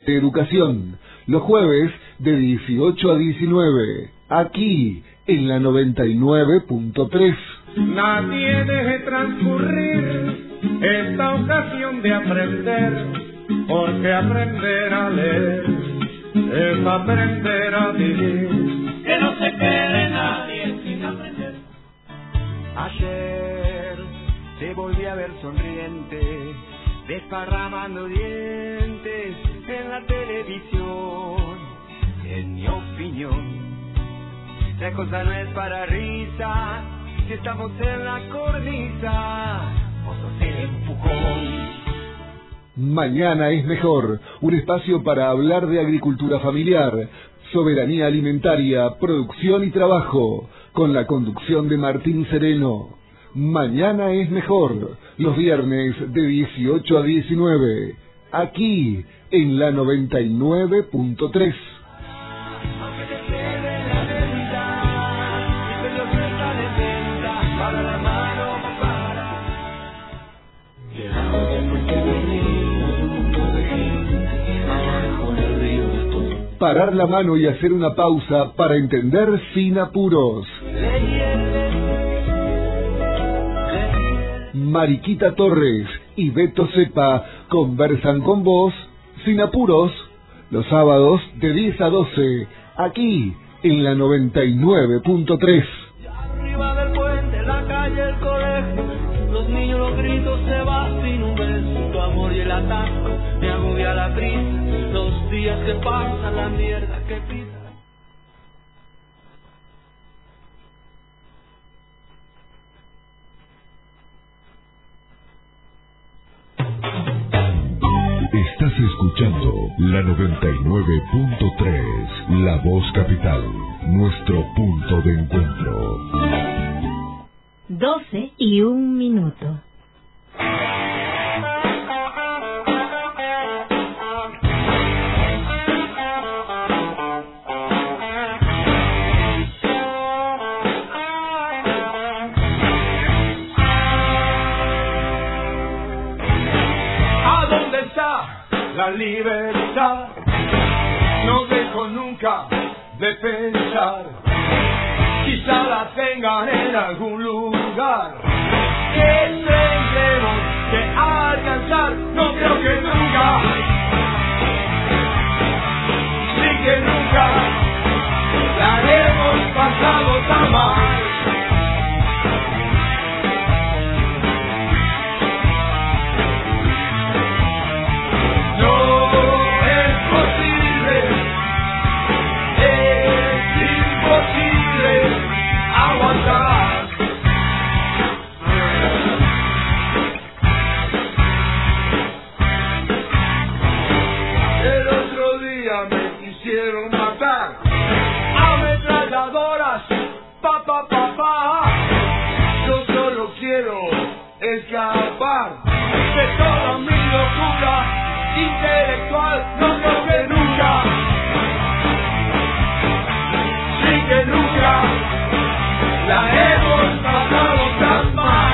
Educación, los jueves de 18 a 19, aquí en la 99.3. Nadie deje transcurrir esta ocasión de aprender, porque aprender a leer es aprender a vivir. Que no se quede nadie sin aprender. Ayer te volví a ver sonriente, desparramando dientes en la televisión. En mi opinión, la cosa no es para risa, si estamos en la cornisa, vos sos el empujón. Mañana es mejor, un espacio para hablar de agricultura familiar, soberanía alimentaria, producción y trabajo, con la conducción de Martín Sereno. Mañana es mejor, los viernes de 18 a 19, aquí en la 99.3. Parar la mano y hacer una pausa para entender sin apuros. Mariquita Torres y Beto Cepa conversan con vos sin apuros los sábados de 10 a 12 aquí en la 99.3. Arriba del puente, la calle, el colegio, los niños, los gritos, se va sin un beso. Tu amor y el atasco me agobia la prisa, los días que pasan, la mierda que pisa. Estás escuchando la 99.3, La Voz Capital, nuestro punto de encuentro. 12:01. La libertad, no dejo nunca de pensar, quizá la tengan en algún lugar, que tendremos que alcanzar, no creo que nunca, sí que nunca, la hemos pasado tan mal. Yo solo quiero escapar de toda mi locura intelectual. No creo que nunca, sí que nunca, la hemos pasado tan mal.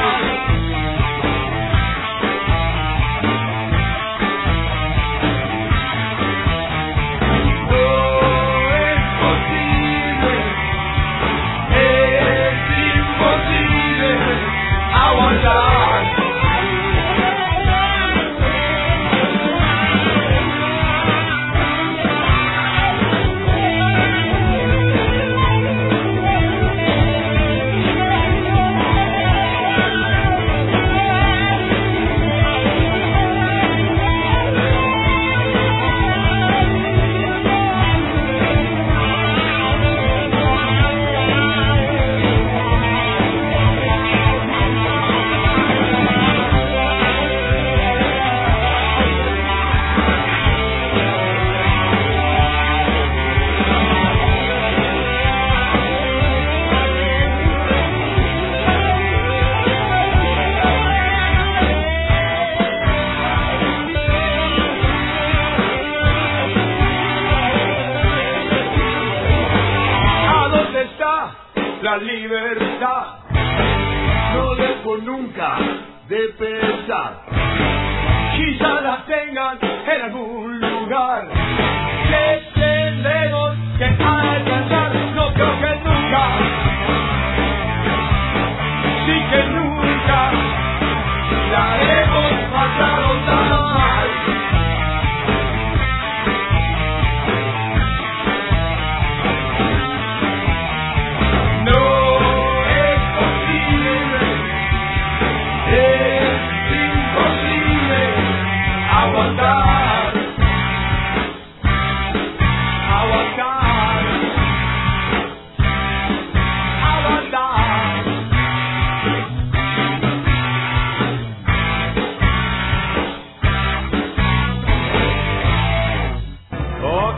La libertad, no dejo nunca de pensar, quizá la tengan en algún lugar.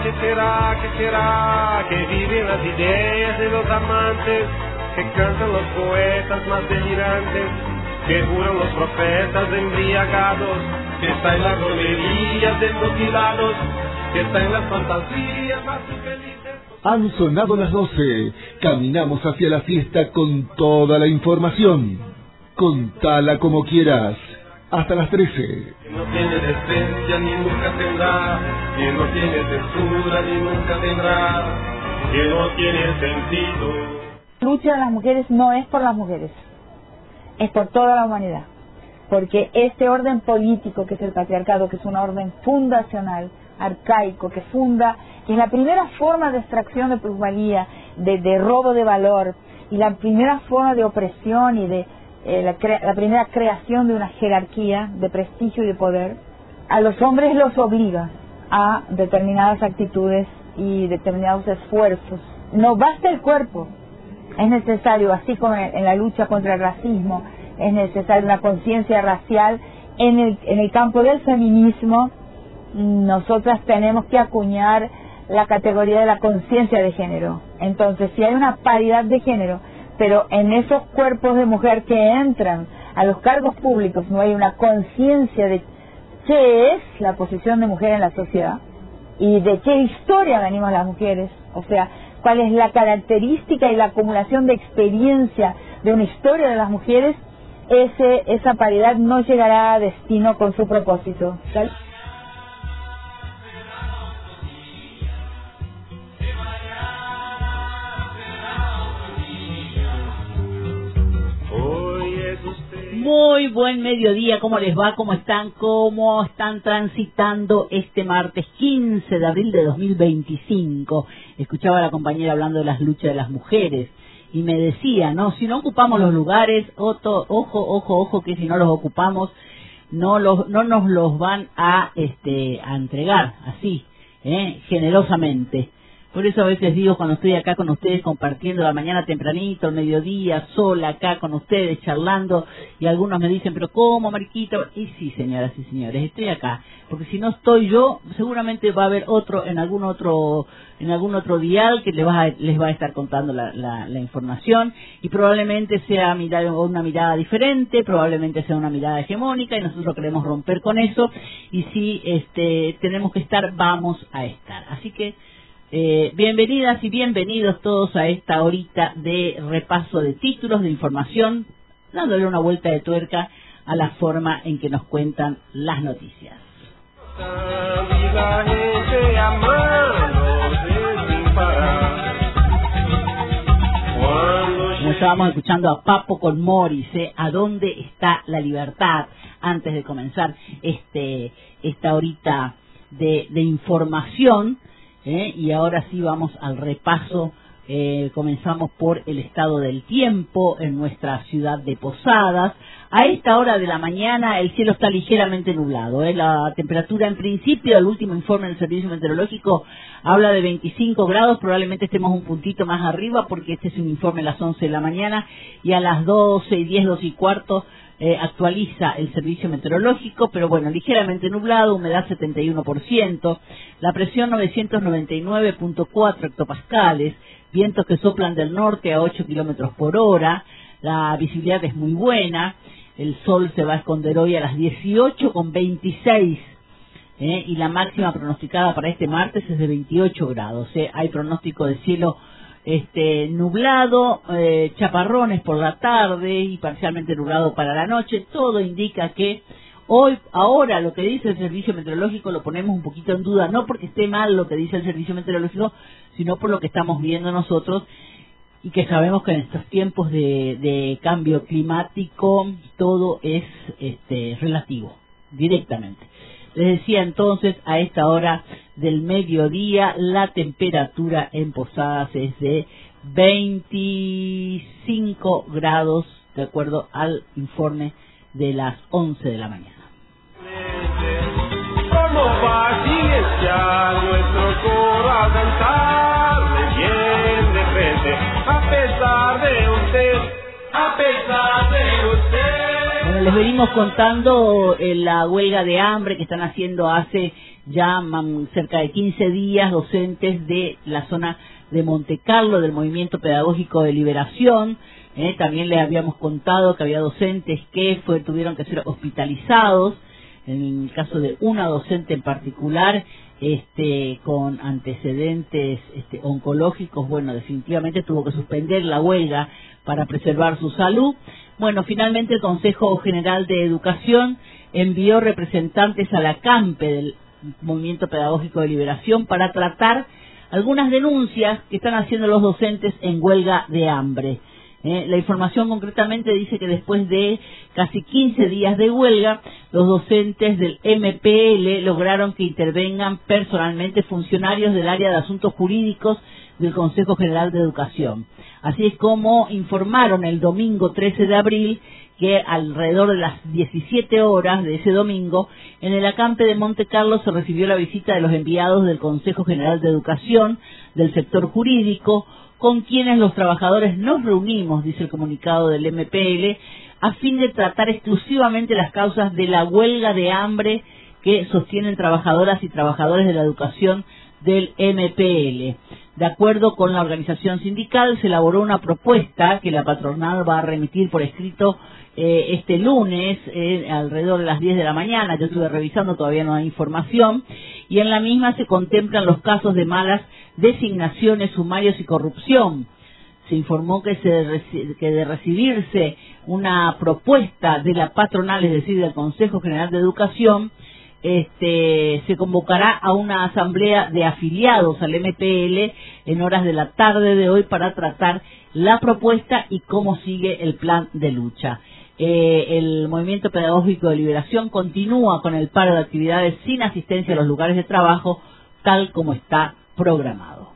¿Qué será? ¿Qué será? Que viven las ideas de los amantes, que cantan los poetas más delirantes, que juran los profetas embriagados, que está en las romerías desmutilados, que está en las fantasías más infelices. Han sonado las 12. Caminamos hacia la fiesta con toda la información. Contala como quieras. Hasta las 13. Que no tiene decencia ni nunca tendrá, que no tiene censura ni nunca tendrá, que no tiene sentido. La lucha de las mujeres no es por las mujeres, es por toda la humanidad. Porque este orden político que es el patriarcado, que es un orden fundacional, arcaico, que es la primera forma de extracción de plusvalía, de robo de valor, y la primera forma de opresión y de la primera creación de una jerarquía de prestigio y de poder, a los hombres los obliga a determinadas actitudes y determinados esfuerzos. No basta el cuerpo, es necesario, así como en la lucha contra el racismo, es necesaria una conciencia racial. En el campo del feminismo, nosotras tenemos que acuñar la categoría de la conciencia de género. Entonces, si hay una paridad de género, pero en esos cuerpos de mujer que entran a los cargos públicos no hay una conciencia de qué es la posición de mujer en la sociedad y de qué historia venimos las mujeres, o sea, cuál es la característica y la acumulación de experiencia de una historia de las mujeres, esa paridad no llegará a destino con su propósito, ¿tal? Muy buen mediodía, ¿cómo les va? ¿Cómo están? ¿Cómo están transitando este martes 15 de abril de 2025? Escuchaba a la compañera hablando de las luchas de las mujeres y me decía, no, si no ocupamos los lugares, ojo, que si no los ocupamos no nos los van a entregar así, generosamente. Por eso a veces digo, cuando estoy acá con ustedes compartiendo la mañana tempranito, el mediodía, sola acá con ustedes, charlando, y algunos me dicen, pero ¿cómo, Mariquita? Y sí, señoras y señores, estoy acá, porque si no estoy yo, seguramente va a haber otro, en algún otro dial que les va a estar contando la información, y probablemente sea una mirada diferente, probablemente sea una mirada hegemónica, y nosotros queremos romper con eso, y si tenemos que estar, vamos a estar. Así que bienvenidas y bienvenidos todos a esta horita de repaso de títulos, de información, dándole una vuelta de tuerca a la forma en que nos cuentan las noticias. Como estábamos escuchando a Papo con Morris, ¿a dónde está la libertad? Antes de comenzar esta horita de información. Y ahora sí vamos al repaso. Comenzamos por el estado del tiempo en nuestra ciudad de Posadas. A esta hora de la mañana el cielo está ligeramente nublado. La temperatura en principio, el último informe del Servicio Meteorológico habla de 25 grados. Probablemente estemos un puntito más arriba porque este es un informe a las 11 de la mañana y a las 12:10, 12:15 actualiza el servicio meteorológico, pero bueno, ligeramente nublado, humedad 71%, la presión 999.4 hectopascales, vientos que soplan del norte a 8 kilómetros por hora, la visibilidad es muy buena, el sol se va a esconder hoy a las 18:26, y la máxima pronosticada para este martes es de 28 grados, hay pronóstico de cielo nublado, chaparrones por la tarde y parcialmente nublado para la noche. Todo indica que ahora lo que dice el servicio meteorológico lo ponemos un poquito en duda, no porque esté mal lo que dice el servicio meteorológico, sino por lo que estamos viendo nosotros y que sabemos que en estos tiempos de cambio climático todo es relativo, directamente. Les decía entonces, a esta hora del mediodía, la temperatura en Posadas es de 25 grados, de acuerdo al informe de las 11 de la mañana. ¿Cómo va a silenciar nuestro coro a cantarle bien de frente, a pesar de usted, a pesar de usted? Bueno, les venimos contando la huelga de hambre que están haciendo hace ya cerca de 15 días docentes de la zona de Monte Carlo, del Movimiento Pedagógico de Liberación. También les habíamos contado que había docentes que tuvieron que ser hospitalizados, en el caso de una docente en particular, con antecedentes oncológicos. Bueno, definitivamente tuvo que suspender la huelga para preservar su salud. Bueno, finalmente el Consejo General de Educación envió representantes a la CAMPE del Movimiento Pedagógico de Liberación para tratar algunas denuncias que están haciendo los docentes en huelga de hambre. La información concretamente dice que después de casi 15 días de huelga, los docentes del MPL lograron que intervengan personalmente funcionarios del área de asuntos jurídicos del Consejo General de Educación. Así es como informaron el domingo 13 de abril que alrededor de las 17 horas de ese domingo, en el acampe de Monte Carlo se recibió la visita de los enviados del Consejo General de Educación del sector jurídico, con quienes los trabajadores nos reunimos, dice el comunicado del MPL, a fin de tratar exclusivamente las causas de la huelga de hambre que sostienen trabajadoras y trabajadores de la educación del MPL. De acuerdo con la organización sindical, se elaboró una propuesta que la patronal va a remitir por escrito este lunes, alrededor de las 10 de la mañana. Yo estuve revisando, todavía no hay información, y en la misma se contemplan los casos de malas designaciones, sumarios y corrupción. Se informó que de recibirse una propuesta de la patronal, es decir, del Consejo General de Educación, se convocará a una asamblea de afiliados al MPL en horas de la tarde de hoy para tratar la propuesta y cómo sigue el plan de lucha. El Movimiento Pedagógico de Liberación continúa con el paro de actividades sin asistencia a los lugares de trabajo, tal como está programado.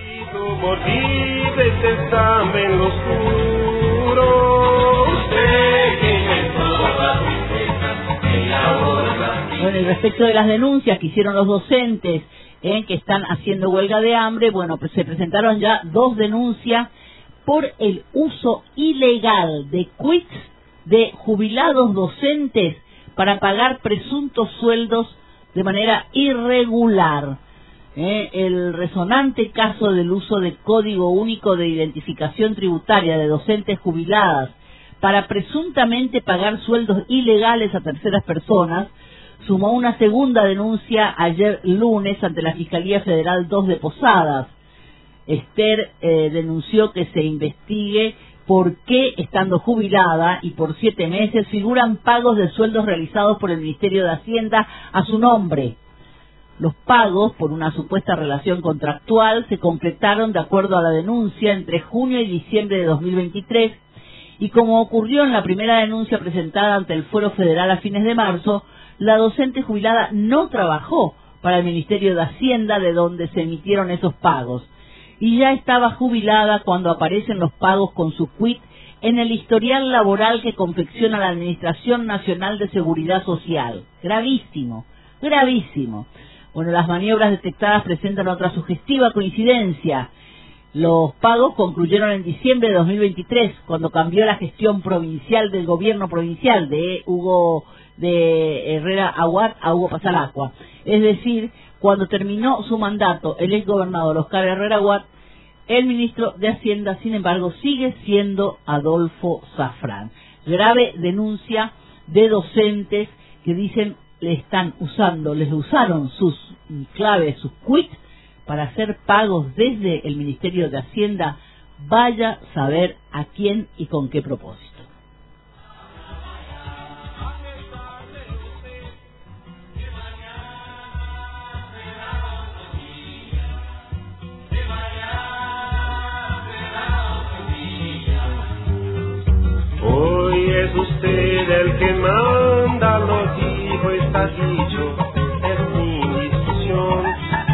Bueno, y respecto de las denuncias que hicieron los docentes que están haciendo huelga de hambre, bueno, pues se presentaron ya 2 denuncias por el uso ilegal de quits de jubilados docentes para pagar presuntos sueldos de manera irregular. El resonante caso del uso de Código Único de Identificación Tributaria de docentes jubiladas para presuntamente pagar sueldos ilegales a terceras personas sumó una segunda denuncia ayer lunes ante la Fiscalía Federal 2 de Posadas. Esther denunció que se investigue por qué, estando jubilada y por 7 meses, figuran pagos de sueldos realizados por el Ministerio de Hacienda a su nombre. Los pagos, por una supuesta relación contractual, se completaron de acuerdo a la denuncia entre junio y diciembre de 2023, y como ocurrió en la primera denuncia presentada ante el Fuero Federal a fines de marzo, la docente jubilada no trabajó para el Ministerio de Hacienda, de donde se emitieron esos pagos, y ya estaba jubilada cuando aparecen los pagos con su quit en el historial laboral que confecciona la Administración Nacional de Seguridad Social. Gravísimo, gravísimo. Bueno, las maniobras detectadas presentan otra sugestiva coincidencia. Los pagos concluyeron en diciembre de 2023, cuando cambió la gestión provincial del gobierno provincial de Herrera Aguad a Hugo Pasalacqua. Es decir, cuando terminó su mandato el exgobernador Oscar Herrera Aguad, el ministro de Hacienda, sin embargo, sigue siendo Adolfo Zafrán. Grave denuncia de docentes que dicen les usaron sus claves, sus quits, para hacer pagos desde el Ministerio de Hacienda. Vaya a saber a quién y con qué propósito. Hoy es usted el que manda, lo dijo, está dicho, es mi decisión.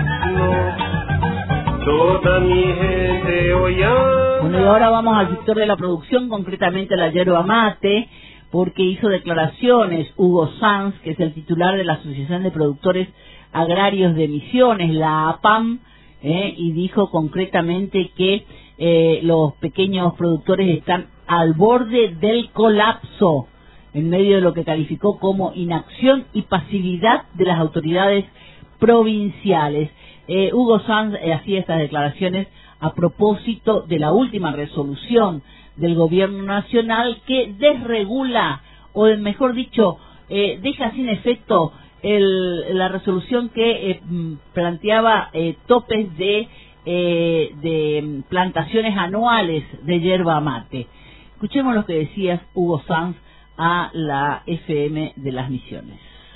No, toda mi gente oye. Bueno, y ahora vamos al sector de la producción, concretamente la yerba mate, porque hizo declaraciones Hugo Sanz, que es el titular de la Asociación de Productores Agrarios de Misiones, la APAM, y dijo concretamente que los pequeños productores están al borde del colapso. en medio de lo que calificó como inacción y pasividad de las autoridades provinciales. Hugo Sanz hacía estas declaraciones a propósito de la última resolución del gobierno nacional que desregula, o mejor dicho, deja sin efecto la resolución que planteaba topes de plantaciones anuales de yerba mate. Escuchemos lo que decía Hugo Sanz a la FM de las Misiones.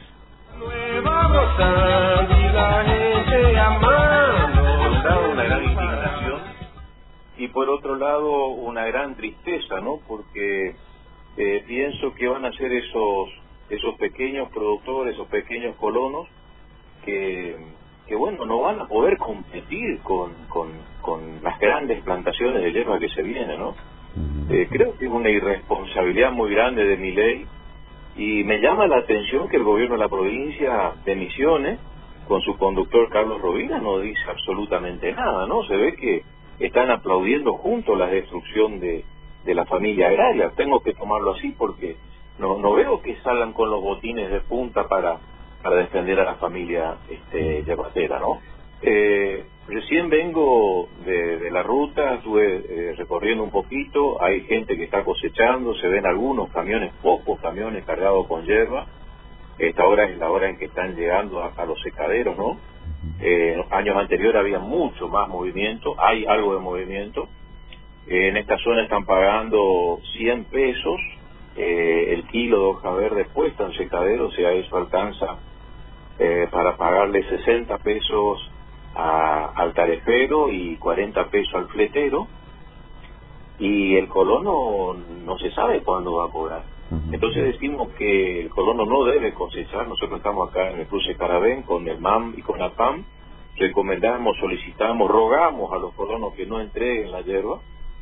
Nueva brotando y la gente amando. Por un lado, una gran indignación y por otro lado una gran tristeza, ¿no? Porque pienso que van a ser esos pequeños productores, esos pequeños colonos que bueno, no van a poder competir con las grandes plantaciones de hierba que se vienen, ¿no? Creo que es una irresponsabilidad muy grande de Milei, y me llama la atención que el gobierno de la provincia de Misiones, con su conductor Carlos Rovira, no dice absolutamente nada, ¿no? Se ve que están aplaudiendo juntos la destrucción de la familia agraria. Tengo que tomarlo así porque no veo que salgan con los botines de punta para defender a la familia yerbatera, ¿no? Recién vengo de la ruta, estuve recorriendo un poquito, hay gente que está cosechando, se ven algunos camiones, pocos camiones cargados con hierba. Esta hora es la hora en que están llegando a los secaderos, ¿no? Años anteriores había mucho más movimiento, hay algo de movimiento. En esta zona están pagando 100 pesos el kilo de hoja verde puesta en secadero, o sea, eso alcanza para pagarle 60 pesos al tarefero y 40 pesos al fletero, y el colono no se sabe cuándo va a cobrar. Entonces decimos que el colono no debe cosechar. Nosotros estamos acá en el cruce Caravén con el MAM y con la PAM, recomendamos, solicitamos, rogamos a los colonos que no entreguen la hierba,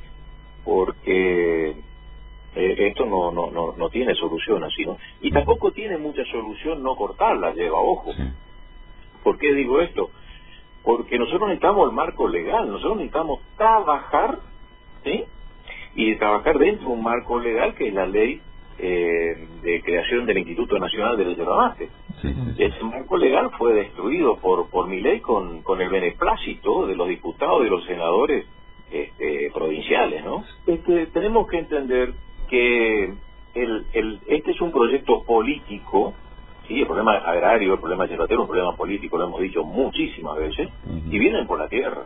porque esto no tiene solución así, ¿no? Y tampoco tiene mucha solución no cortar la hierba, ojo. ¿Por qué digo esto? Porque nosotros necesitamos el marco legal, nosotros necesitamos trabajar, ¿sí? Y trabajar dentro de un marco legal que es la ley de creación del Instituto Nacional de la Yerba Mate. Ese marco legal fue destruido por Milei con el beneplácito de los diputados y de los senadores provinciales, ¿no? Tenemos que entender que este es un proyecto político, sí, el problema agrario, el problema yerbatero, un problema político, lo hemos dicho muchísimas veces, y vienen por la tierra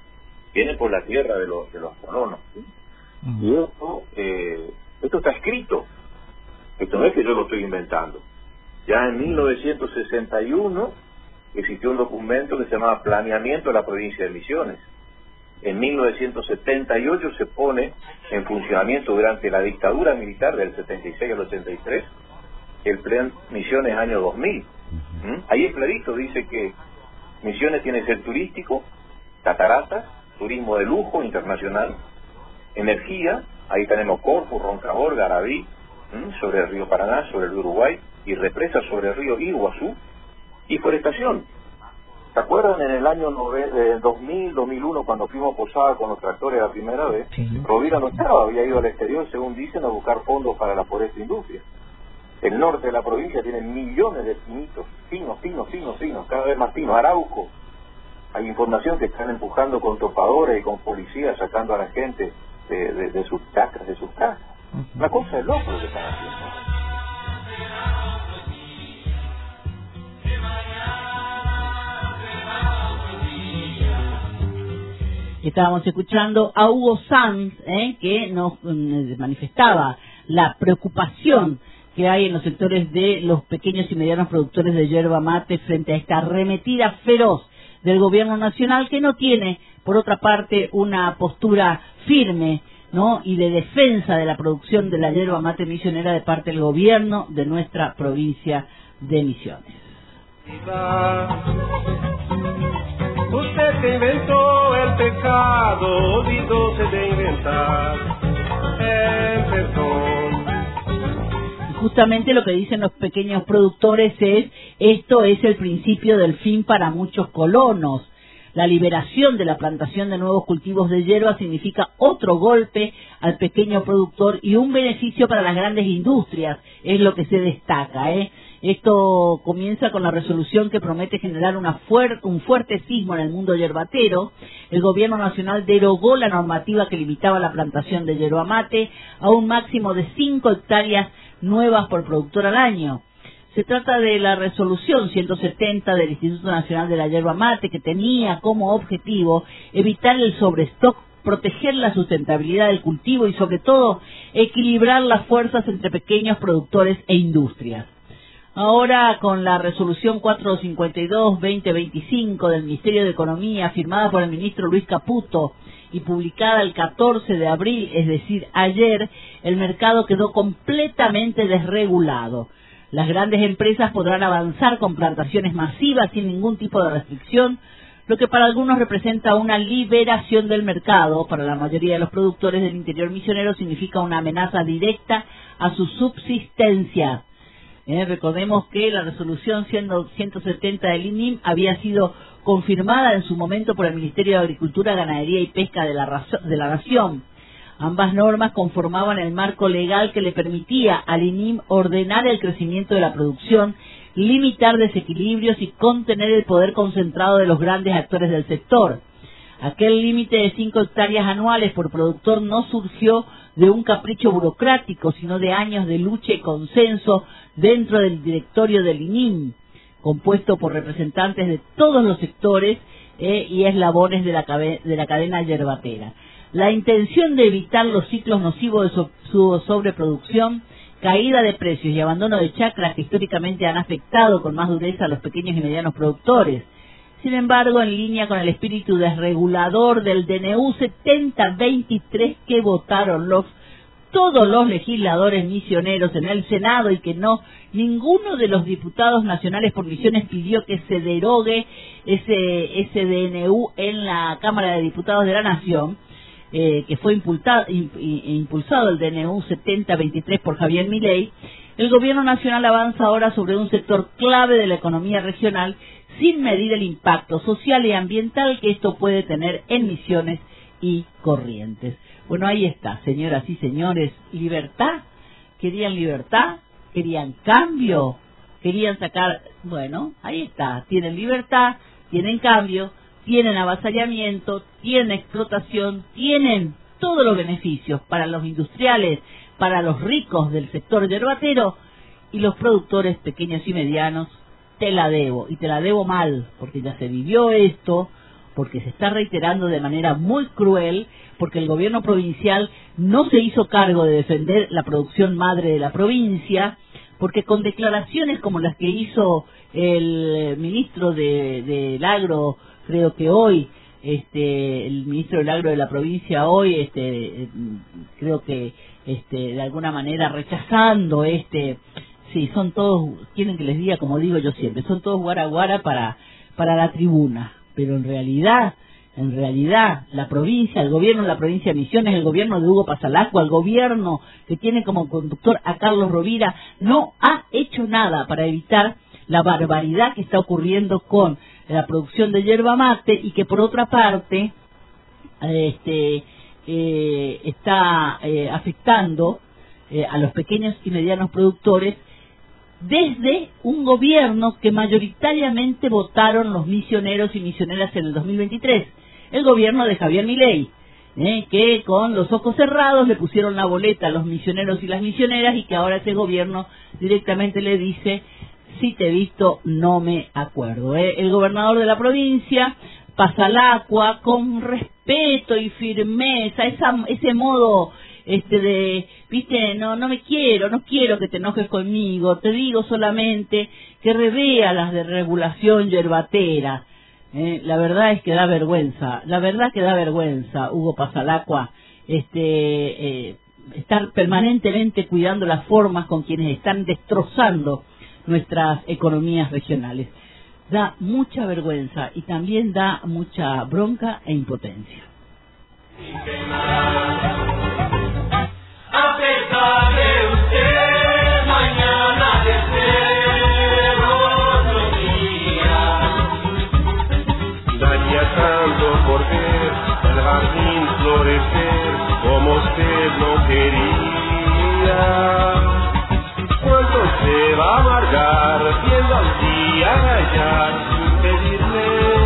de los colonos, ¿sí? Y esto está escrito, esto no es que yo lo estoy inventando. Ya en 1961 existió un documento que se llamaba Planeamiento de la Provincia de Misiones. En 1978 se pone en funcionamiento durante la dictadura militar del 76 al 83 el Plan Misiones año 2000. Ahí el clarito dice que Misiones tiene que ser turístico, cataratas, turismo de lujo internacional, energía, ahí tenemos Corfú, Roncador, Garabí, sobre el río Paraná, sobre el Uruguay, y represas sobre el río Iguazú, y forestación. ¿Se acuerdan en el año 2000, 2001, cuando fuimos a Posada con los tractores la primera vez? Rovira no estaba, había ido al exterior, según dicen, a buscar fondos para la foresta industria. El norte de la provincia tiene millones de pinitos, pinos, cada vez más pinos. Arauco, hay información que están empujando con topadores y con policías sacando a la gente de sus chacras, de sus casas. Una cosa es loco lo que están haciendo. Estábamos escuchando a Hugo Sanz, que nos manifestaba la preocupación que hay en los sectores de los pequeños y medianos productores de yerba mate frente a esta arremetida feroz del gobierno nacional, que no tiene, por otra parte, una postura firme, ¿no?, y de defensa de la producción de la yerba mate misionera de parte del gobierno de nuestra provincia de Misiones. Usted que inventó el pecado, olvidóse de inventar el perdón. Y justamente lo que dicen los pequeños productores es, esto es el principio del fin para muchos colonos, La liberación de la plantación de nuevos cultivos de hierba significa otro golpe al pequeño productor y un beneficio para las grandes industrias, es lo que se destaca. Esto comienza con la resolución que promete generar un fuerte sismo en el mundo yerbatero. El gobierno nacional derogó la normativa que limitaba la plantación de yerba mate a un máximo de 5 hectáreas nuevas por productor al año. Se trata de la resolución 170 del Instituto Nacional de la Yerba Mate, que tenía como objetivo evitar el sobrestock, proteger la sustentabilidad del cultivo y, sobre todo, equilibrar las fuerzas entre pequeños productores e industrias. Ahora, con la resolución 452-2025 del Ministerio de Economía, firmada por el ministro Luis Caputo y publicada el 14 de abril, es decir, ayer, el mercado quedó completamente desregulado. Las grandes empresas podrán avanzar con plantaciones masivas sin ningún tipo de restricción, lo que para algunos representa una liberación del mercado. Para la mayoría de los productores del interior misionero significa una amenaza directa a su subsistencia. Recordemos que la resolución 170 del INIM había sido confirmada en su momento por el Ministerio de Agricultura, Ganadería y Pesca de la Nación. Ambas normas conformaban el marco legal que le permitía al INIM ordenar el crecimiento de la producción, limitar desequilibrios y contener el poder concentrado de los grandes actores del sector. Aquel límite de 5 hectáreas anuales por productor no surgió de un capricho burocrático, sino de años de lucha y consenso dentro del directorio del INIM, compuesto por representantes de todos los sectores y eslabones de la cadena yerbatera. La intención de evitar los ciclos nocivos de su sobreproducción, caída de precios y abandono de chacras que históricamente han afectado con más dureza a los pequeños y medianos productores. Sin embargo, en línea con el espíritu desregulador del DNU 7023 que votaron todos los legisladores misioneros en el Senado y que ninguno de los diputados nacionales por misiones pidió que se derogue ese DNU en la Cámara de Diputados de la Nación, que fue impulsado el DNU 7023 por Javier Milei, el gobierno nacional avanza ahora sobre un sector clave de la economía regional sin medir el impacto social y ambiental que esto puede tener en Misiones y Corrientes. Bueno, ahí está, señoras y señores, libertad, querían cambio, querían sacar, bueno, ahí está, tienen libertad, tienen cambio, tienen avasallamiento, tienen explotación, tienen todos los beneficios para los industriales, para los ricos del sector yerbatero y los productores pequeños y medianos. Te la debo, y te la debo mal, porque ya se vivió esto, porque se está reiterando de manera muy cruel, porque el gobierno provincial no se hizo cargo de defender la producción madre de la provincia, porque con declaraciones como las que hizo el ministro del Agro, creo que hoy, el ministro del Agro de la provincia hoy, creo que de alguna manera rechazando sí, son todos, quieren que les diga, como digo yo siempre, son todos guaraguara para la tribuna, pero en realidad, la provincia, el gobierno de la provincia de Misiones, el gobierno de Hugo Pasalacqua, el gobierno que tiene como conductor a Carlos Rovira, no ha hecho nada para evitar la barbaridad que está ocurriendo con la producción de yerba mate y que por otra parte está afectando a los pequeños y medianos productores desde un gobierno que mayoritariamente votaron los misioneros y misioneras en el 2023, el gobierno de Javier Milei, que con los ojos cerrados le pusieron la boleta a los misioneros y las misioneras y que ahora ese gobierno directamente le dice: si te he visto, no me acuerdo. El gobernador de la provincia, Pasalacqua, con respeto y firmeza, ese modo viste, no quiero que te enojes conmigo, te digo solamente que revea las de regulación yerbatera. La verdad es que da vergüenza, Hugo Pasalacqua, estar permanentemente cuidando las formas con quienes están destrozando nuestras economías regionales. Da mucha vergüenza y también da mucha bronca e impotencia. A pesar de usted, mañana de ser otro día. tenía tanto por ver el jardín florecer como usted lo quería. ¿Cuánto se va a amargar viendo al día rayar sin pedirle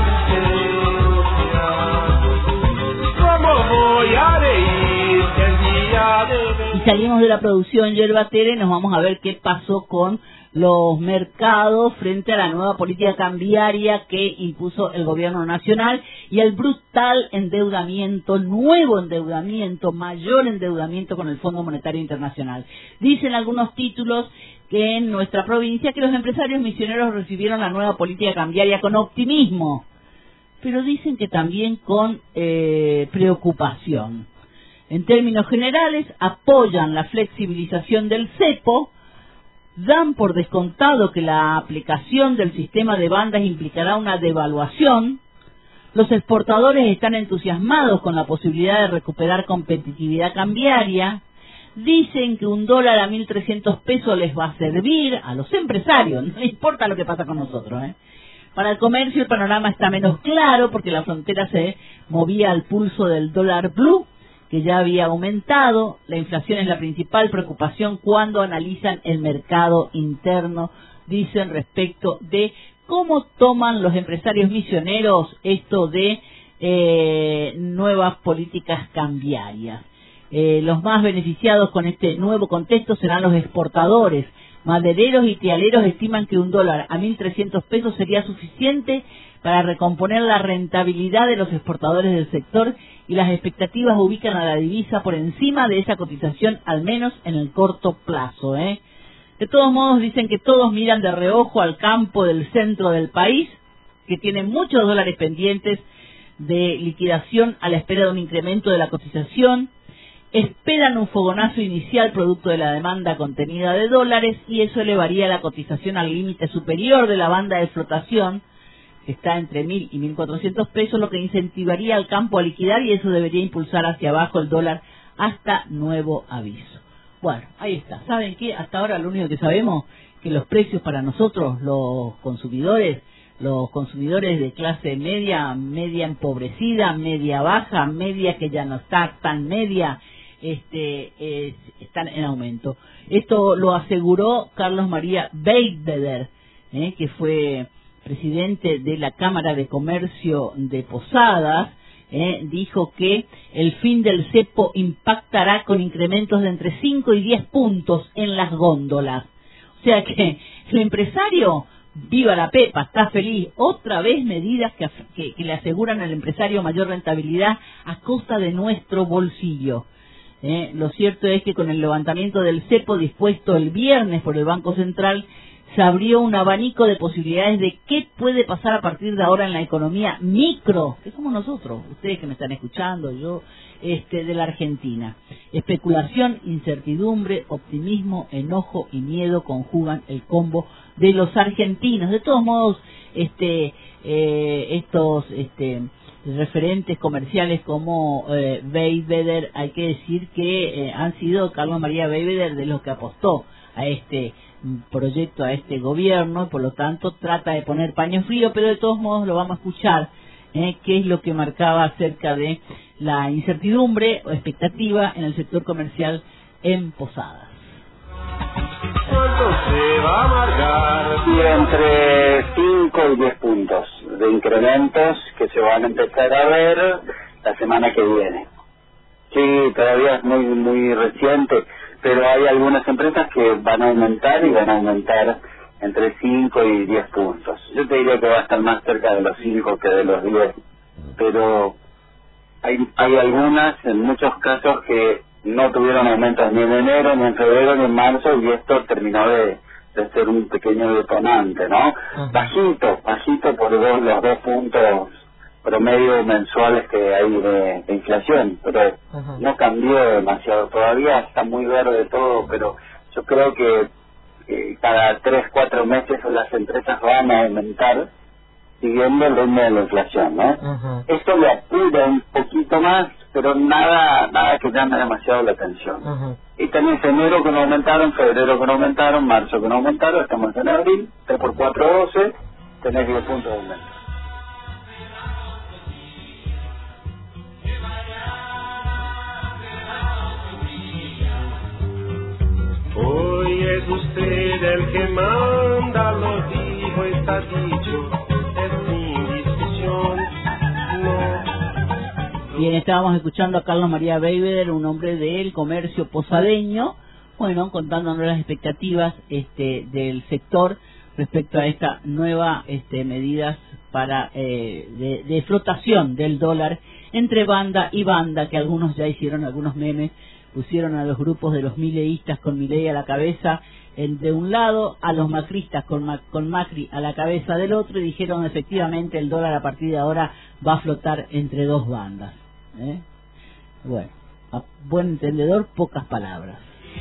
licencia? ¿Cómo voy a reír el día de... Y salimos de la producción Yerba Tere y nos vamos a ver qué pasó con los mercados frente a la nueva política cambiaria que impuso el gobierno nacional y el brutal endeudamiento, nuevo endeudamiento, mayor endeudamiento con el Fondo Monetario Internacional. Dicen algunos títulos que en nuestra provincia que los empresarios misioneros recibieron la nueva política cambiaria con optimismo, pero dicen que también con preocupación. En términos generales, apoyan la flexibilización del cepo, dan por descontado que la aplicación del sistema de bandas implicará una devaluación. Los exportadores están entusiasmados con la posibilidad de recuperar competitividad cambiaria. Dicen que $1 a 1.300 pesos les va a servir a los empresarios, no importa lo que pasa con nosotros, Para el comercio el panorama está menos claro porque la frontera se movía al pulso del dólar blue, que ya había aumentado. La inflación es la principal preocupación cuando analizan el mercado interno, dicen, respecto de cómo toman los empresarios misioneros esto de nuevas políticas cambiarias. Los más beneficiados con este nuevo contexto serán los exportadores. Madereros y tialeros estiman que $1 a 1.300 pesos sería suficiente para recomponer la rentabilidad de los exportadores del sector, y las expectativas ubican a la divisa por encima de esa cotización, al menos en el corto plazo. De todos modos, dicen que todos miran de reojo al campo del centro del país, que tiene muchos dólares pendientes de liquidación a la espera de un incremento de la cotización. Esperan un fogonazo inicial producto de la demanda contenida de dólares, y eso elevaría la cotización al límite superior de la banda de flotación, que está entre 1.000 y 1.400 pesos, lo que incentivaría al campo a liquidar, y eso debería impulsar hacia abajo el dólar hasta nuevo aviso. Bueno, ahí está. ¿Saben qué? Hasta ahora lo único que sabemos que los precios para nosotros, los consumidores de clase media, media empobrecida, media baja, media que ya no está tan media, están en aumento. Esto lo aseguró Carlos María Beigbeder, que fue presidente de la Cámara de Comercio de Posadas. Dijo que el fin del cepo impactará con incrementos de entre 5 y 10 puntos en las góndolas. O sea que el empresario, viva la pepa, está feliz. Otra vez medidas que le aseguran al empresario mayor rentabilidad a costa de nuestro bolsillo. Lo cierto es que con el levantamiento del cepo dispuesto el viernes por el Banco Central, se abrió un abanico de posibilidades de qué puede pasar a partir de ahora en la economía micro, que somos nosotros, ustedes que me están escuchando, yo, de la Argentina. Especulación, incertidumbre, optimismo, enojo y miedo conjugan el combo de los argentinos. De todos modos, estos referentes comerciales como Beigbeder, hay que decir que han sido Carlos María Beigbeder de los que apostó a este proyecto, a este gobierno, y por lo tanto trata de poner paño frío, pero de todos modos lo vamos a escuchar, qué es lo que marcaba acerca de la incertidumbre o expectativa en el sector comercial en Posadas. ¿Cuánto se va a amargar? Y entre 5 y 10 puntos de incrementos que se van a empezar a ver la semana que viene. Sí, todavía es muy reciente, pero hay algunas empresas que van a aumentar, y van a aumentar entre 5 y 10 puntos. Yo te diría que va a estar más cerca de los 5 que de los 10, pero hay algunas, en muchos casos, que no tuvieron aumentos ni en enero, ni en febrero, ni en marzo, y esto terminó de ser un pequeño detonante, ¿no? Bajito por los 2 puntos promedio mensuales que hay de inflación, pero no cambió demasiado. Todavía está muy verde todo, pero yo creo que cada 3-4 meses las empresas van a aumentar siguiendo el ritmo de la inflación, ¿no? Esto le apura un poquito más, pero nada que llame demasiado la atención. Y tenés enero que no aumentaron, febrero que no aumentaron, marzo que no aumentaron, estamos en abril, 3 por 4, 12, tenés 10 puntos de aumento. es usted el que manda, lo dijo, está dicho, es sin discusión, no. Bien, estábamos escuchando a Carlos María Beiber, un hombre del comercio posadeño, bueno, contándonos las expectativas del sector respecto a esta nueva medidas para de flotación del dólar entre banda y banda, que algunos ya hicieron algunos memes, pusieron a los grupos de los mileístas con Milei a la cabeza de un lado, a los macristas con Macri a la cabeza del otro, y dijeron efectivamente el dólar a partir de ahora va a flotar entre dos bandas. Bueno, a buen entendedor, pocas palabras.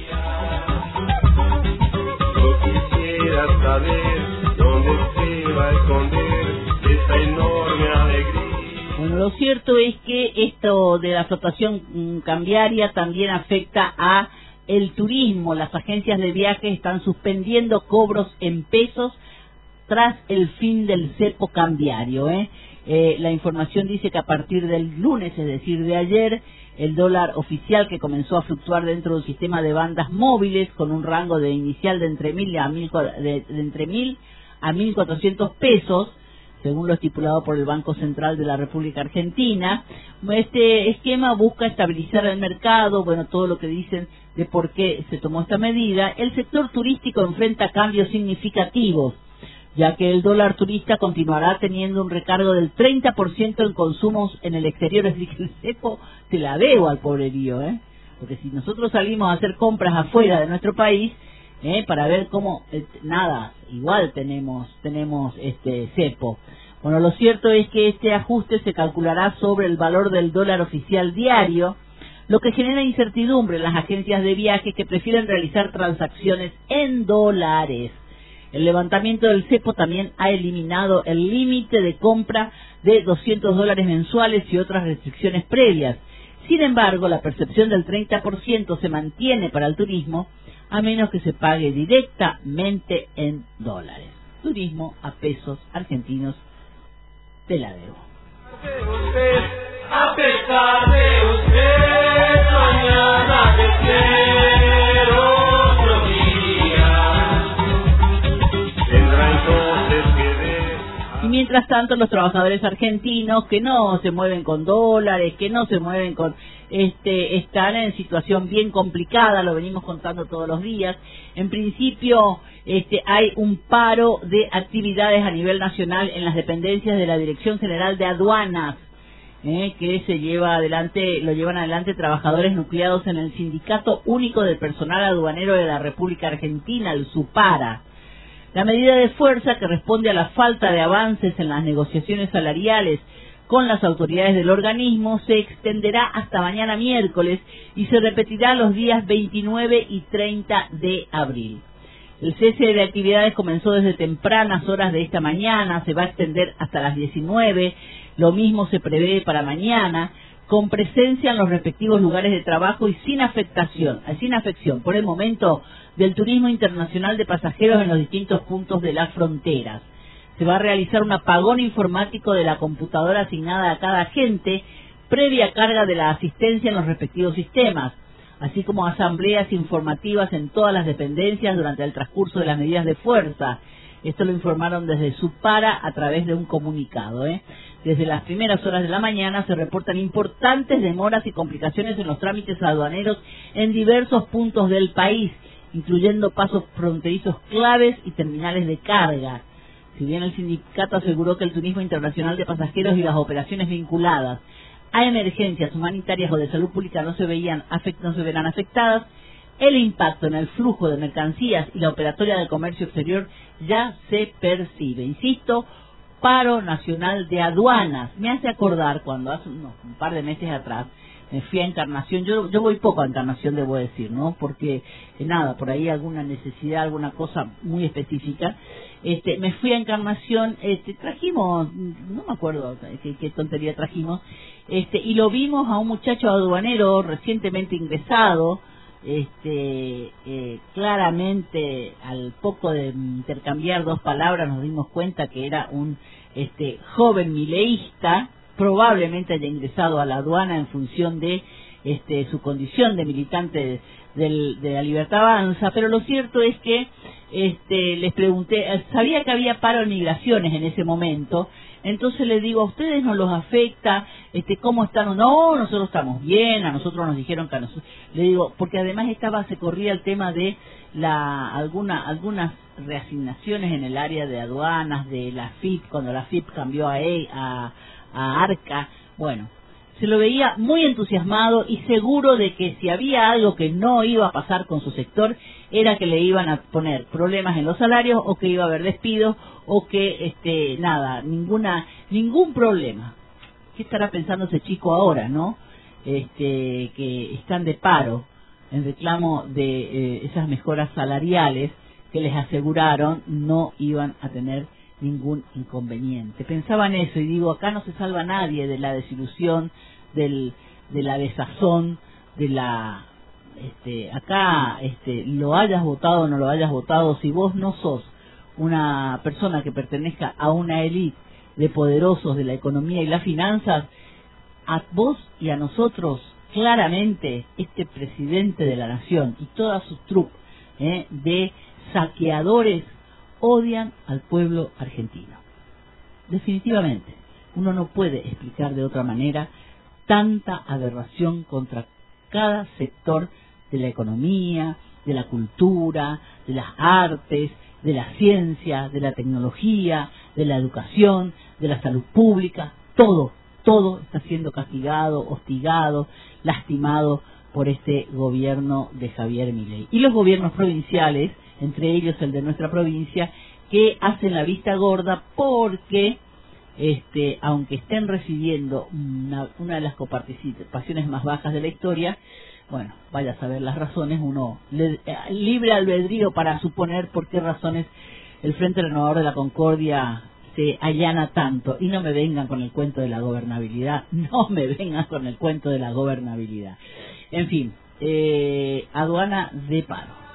Yo quisiera saber dónde se va a esconder esa enorme alegría. Bueno, lo cierto es que esto de la flotación cambiaria también afecta a el turismo. Las agencias de viajes están suspendiendo cobros en pesos tras el fin del cepo cambiario. La información dice que a partir del lunes, es decir, de ayer, el dólar oficial, que comenzó a fluctuar dentro del sistema de bandas móviles con un rango de inicial de entre 1.000 a 1.400 pesos, según lo estipulado por el Banco Central de la República Argentina. Este esquema busca estabilizar el mercado, bueno, todo lo que dicen de por qué se tomó esta medida. El sector turístico enfrenta cambios significativos, ya que el dólar turista continuará teniendo un recargo del 30% en consumos en el exterior. Es decir, que el cepo se la debo al pobrerío, porque si nosotros salimos a hacer compras afuera de nuestro país, para ver cómo, nada, igual tenemos cepo. Bueno, lo cierto es que este ajuste se calculará sobre el valor del dólar oficial diario, lo que genera incertidumbre en las agencias de viajes que prefieren realizar transacciones en dólares. El levantamiento del cepo también ha eliminado el límite de compra de $200 mensuales y otras restricciones previas. Sin embargo, la percepción del 30% se mantiene para el turismo, a menos que se pague directamente en dólares. Turismo a pesos argentinos, te la debo. A pesar de usted, mañana te quiero otro día. Tendrá entonces que ver. Y mientras tanto, los trabajadores argentinos que no se mueven con dólares, que no se mueven con están en situación bien complicada, lo venimos contando todos los días. En principio hay un paro de actividades a nivel nacional en las dependencias de la Dirección General de Aduanas, que lo llevan adelante trabajadores nucleados en el Sindicato Único del Personal Aduanero de la República Argentina, el SUPARA. La medida de fuerza, que responde a la falta de avances en las negociaciones salariales con las autoridades del organismo, se extenderá hasta mañana miércoles y se repetirá los días 29 y 30 de abril. El cese de actividades comenzó desde tempranas horas de esta mañana, se va a extender hasta las 19, lo mismo se prevé para mañana, con presencia en los respectivos lugares de trabajo y sin afección, por el momento, del turismo internacional de pasajeros en los distintos puntos de las fronteras. Se va a realizar un apagón informático de la computadora asignada a cada agente, previa carga de la asistencia en los respectivos sistemas, así como asambleas informativas en todas las dependencias durante el transcurso de las medidas de fuerza. Esto lo informaron desde SUPARA a través de un comunicado. Desde las primeras horas de la mañana se reportan importantes demoras y complicaciones en los trámites aduaneros en diversos puntos del país, incluyendo pasos fronterizos claves y terminales de carga. Si bien el sindicato aseguró que el turismo internacional de pasajeros y las operaciones vinculadas a emergencias humanitarias o de salud pública no se verán afectadas, el impacto en el flujo de mercancías y la operatoria del comercio exterior ya se percibe. Insisto, paro nacional de aduanas. Me hace acordar cuando hace un par de meses atrás me fui a Encarnación. Yo voy poco a Encarnación, debo decir, ¿no? Porque, por ahí alguna necesidad, alguna cosa muy específica. Me fui a Encarnación, trajimos, no me acuerdo qué tontería trajimos, y lo vimos a un muchacho aduanero recientemente ingresado, claramente al poco de intercambiar dos palabras nos dimos cuenta que era un joven mileísta, probablemente haya ingresado a la aduana en función de su condición de militante de la Libertad Avanza, pero lo cierto es que les pregunté, sabía que había paro en migraciones en ese momento, entonces les digo, ¿a ustedes no los afecta? ¿Cómo están? No, nosotros estamos bien, a nosotros nos dijeron que a nosotros... Le digo, porque además se corría el tema de algunas reasignaciones en el área de aduanas, de la FIP, cuando la FIP cambió a ARCA, bueno... Se lo veía muy entusiasmado y seguro de que si había algo que no iba a pasar con su sector, era que le iban a poner problemas en los salarios o que iba a haber despidos o que, ningún problema. ¿Qué estará pensando ese chico ahora, no? Que están de paro en reclamo de esas mejoras salariales que les aseguraron no iban a tener ningún inconveniente. Pensaba en eso y digo, acá no se salva nadie de la desilusión, de la desazón, de la... acá, lo hayas votado o no lo hayas votado, si vos no sos una persona que pertenezca a una élite de poderosos de la economía y las finanzas, a vos y a nosotros, claramente, este presidente de la nación y toda su troupe de saqueadores odian al pueblo argentino. Definitivamente, uno no puede explicar de otra manera tanta aberración contra cada sector de la economía, de la cultura, de las artes, de la ciencia, de la tecnología, de la educación, de la salud pública. Todo está siendo castigado, hostigado, lastimado por este gobierno de Javier Milei. Y los gobiernos provinciales, entre ellos el de nuestra provincia, que hacen la vista gorda porque, aunque estén recibiendo una de las coparticipaciones más bajas de la historia, bueno, vaya a saber las razones, uno libre albedrío para suponer por qué razones el Frente Renovador de la Concordia se allana tanto. Y no me vengan con el cuento de la gobernabilidad, En fin, aduana de paro.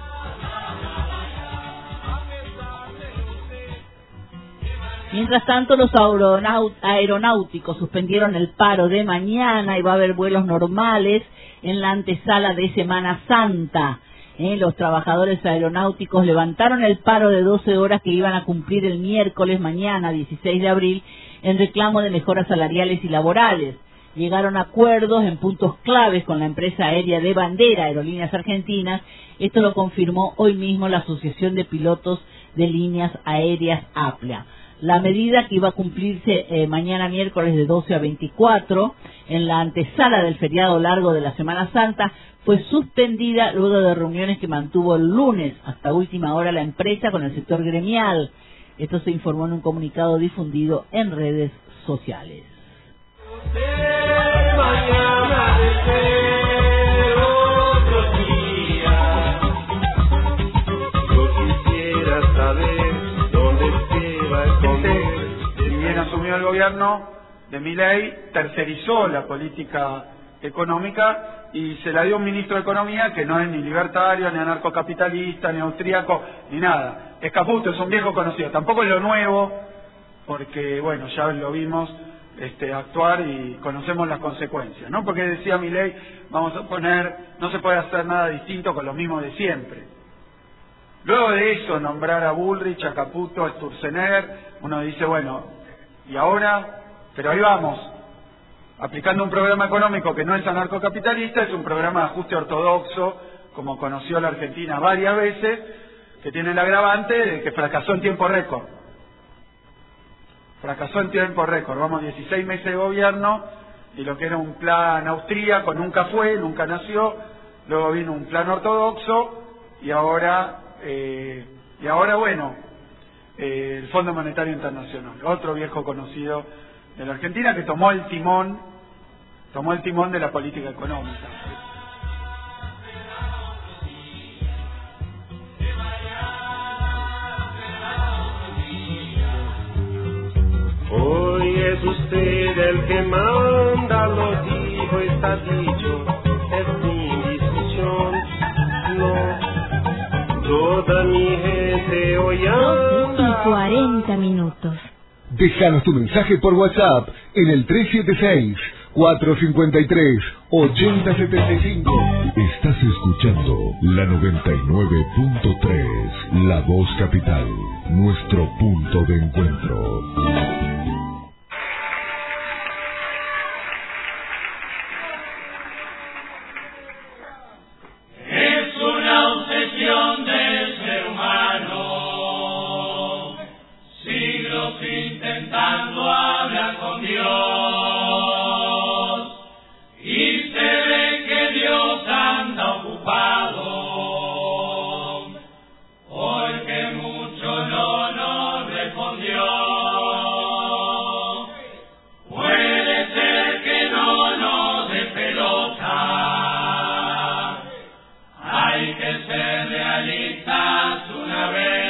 Mientras tanto, los aeronáuticos suspendieron el paro de mañana y va a haber vuelos normales en la antesala de Semana Santa. Los trabajadores aeronáuticos levantaron el paro de 12 horas que iban a cumplir el miércoles mañana, 16 de abril, en reclamo de mejoras salariales y laborales. Llegaron a acuerdos en puntos claves con la empresa aérea de bandera, Aerolíneas Argentinas. Esto lo confirmó hoy mismo la Asociación de Pilotos de Líneas Aéreas APLA. La medida, que iba a cumplirse mañana miércoles de 12 a 24, en la antesala del feriado largo de la Semana Santa, fue suspendida luego de reuniones que mantuvo el lunes hasta última hora la empresa con el sector gremial. Esto se informó en un comunicado difundido en redes sociales. Si bien asumió el gobierno de Milei, tercerizó la política económica y se la dio a un ministro de Economía que no es ni libertario, ni anarcocapitalista, ni austríaco, ni nada. Es Caputo, es un viejo conocido. Tampoco es lo nuevo, porque, bueno, ya lo vimos actuar y conocemos las consecuencias, ¿no? Porque decía Milei, vamos a poner, no se puede hacer nada distinto con lo mismo de siempre. Luego de eso, nombrar a Bullrich, a Caputo, a Sturzenegger, uno dice, bueno, ¿y ahora? Pero ahí vamos, aplicando un programa económico que no es anarcocapitalista, es un programa de ajuste ortodoxo, como conoció la Argentina varias veces, que tiene el agravante de que fracasó en tiempo récord. Vamos, 16 meses de gobierno, y lo que era un plan austríaco nunca nació, luego vino un plan ortodoxo, y ahora bueno, el Fondo Monetario Internacional, otro viejo conocido de la Argentina que tomó el timón de la política económica. Hoy es usted el que manda, lo dijo, está dicho, es sin discusión, no. Toda mi gente hoy anda. 40 minutos. Déjanos tu mensaje por WhatsApp en el 376 453-8075. Estás escuchando la 99.3, La Voz Capital, nuestro punto de encuentro. Es una obsesión del ser humano, siglos intentando hablar con Dios, y se ve que Dios anda ocupado, porque mucho no nos respondió. Puede ser que no nos dé pelota, hay que ser realistas una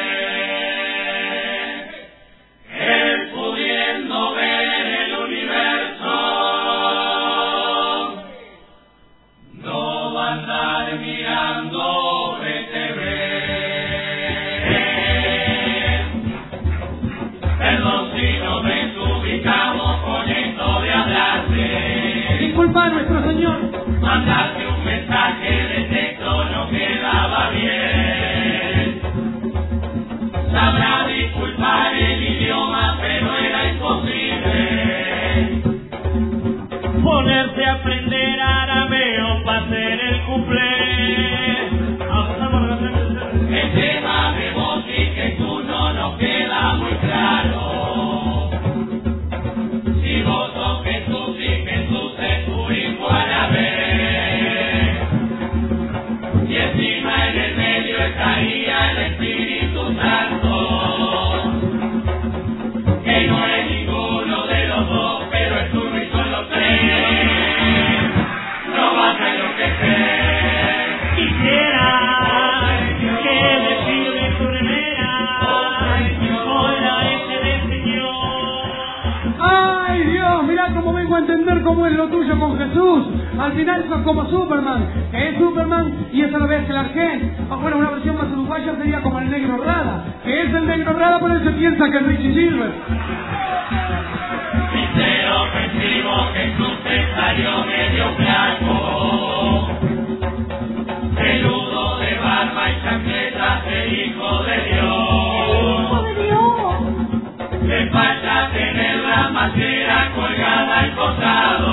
vez, él pudiendo ver el universo, no va a andar mirando BTV. Perdón si no desubicamos con esto de hablarte. Disculpa, nuestro señor. Mandaste un mensaje de texto, no quedaba bien. Sabrá disculpar el idioma, pero era imposible. Ponerse a aprender arameo para hacer el cumple. El tema de vos y que tú no nos queda muy claro. Si vos sos Jesús y Jesús es tu hijo a la vez, y encima en el medio estaría el Espíritu Santo, que no es ninguno de los dos, pero es uno y son los tres. No vas a enloquecer. Quisiera que decirle tu remera, hola ese del Señor. ¡Ay, Dios! Mirá cómo vengo a entender cómo es lo tuyo con Jesús. Al final sos como Superman, que es Superman y eso lo ves el Argel. O bueno, una versión más uruguaya sería como el Negro Rada, que es el Negro Rada, por eso piensa que es Richie Silver. Sincero ofensivo, Jesús te salió medio flaco, peludo de barba y chancletas, el Hijo de Dios. Le falta tener la madera colgada al costado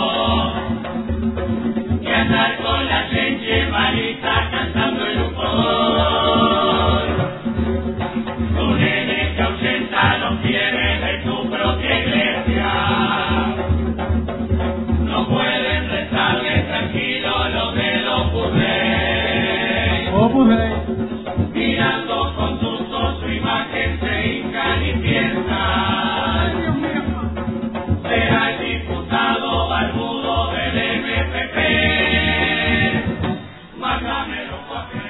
y andar con la leche malita cantando el coro. Tu nene que ahuyenta los fieles de tu propia iglesia. No pueden rezarle tranquilo los de los Opus Dei. Mirando con susto su imagen se hincan y piensan. Será el diputado barbudo del MPP. Mándamelo pa' que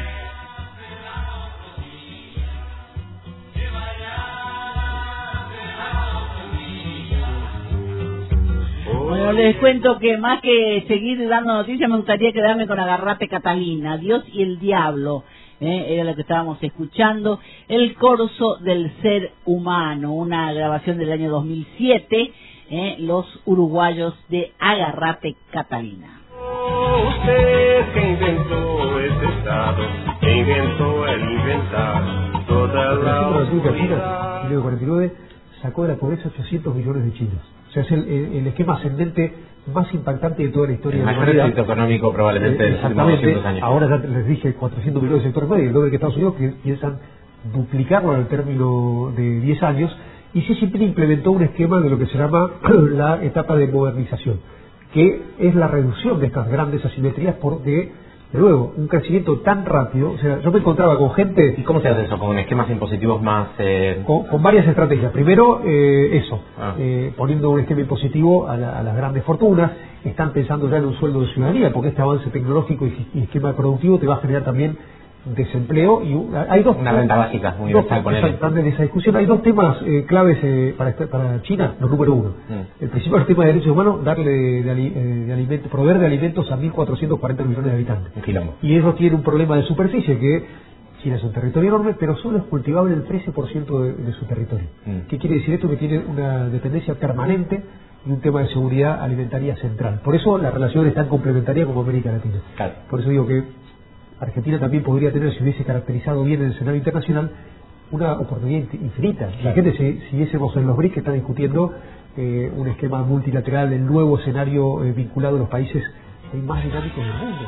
Bueno, les cuento que más que seguir dando noticias, me gustaría quedarme con Agarrate Catalina, Dios y el Diablo. Era lo que estábamos escuchando, el corso del ser humano, una grabación del año 2007, los uruguayos de Agarrate Catalina. Usted que inventó este estado, que inventó el inventar toda la oscuridad. En el 49 sacó de la pobreza 800 millones de chinos. O sea, es el esquema ascendente más impactante de toda la historia de la humanidad. El mayor económico probablemente de los últimos 200 años. Ahora ya les dije 400 millones de sector medio, el doble que Estados Unidos, que piensan duplicarlo en el término de 10 años. Y Xi Jinping implementó un esquema de lo que se llama la etapa de modernización, que es la reducción de estas grandes asimetrías de nuevo, un crecimiento tan rápido. O sea, yo me encontraba con gente... ¿Y cómo se hace eso? ¿Con esquemas impositivos más...? Con varias estrategias. Primero, poniendo un esquema impositivo a las grandes fortunas. Están pensando ya en un sueldo de ciudadanía, porque este avance tecnológico y esquema productivo te va a generar también desempleo. Y hay dos... Una renta básica universal, están en esa discusión. Hay dos temas claves para China. Los número uno. El principal tema de derechos humanos, darle proveer de alimentos a 1.440 millones de habitantes. Y ellos tienen un problema de superficie, que China es un territorio enorme, pero solo es cultivable el 13% de su territorio. ¿Qué quiere decir esto? Que tiene una dependencia permanente y un tema de seguridad alimentaria central. Por eso la relación es tan complementaria como América Latina. Claro. Por eso digo que Argentina también podría tener, si hubiese caracterizado bien en el escenario internacional, una oportunidad infinita. Claro. La gente, si siguiésemos en los BRICS, que están discutiendo un esquema multilateral, el nuevo escenario vinculado a los países más dinámicos del mundo.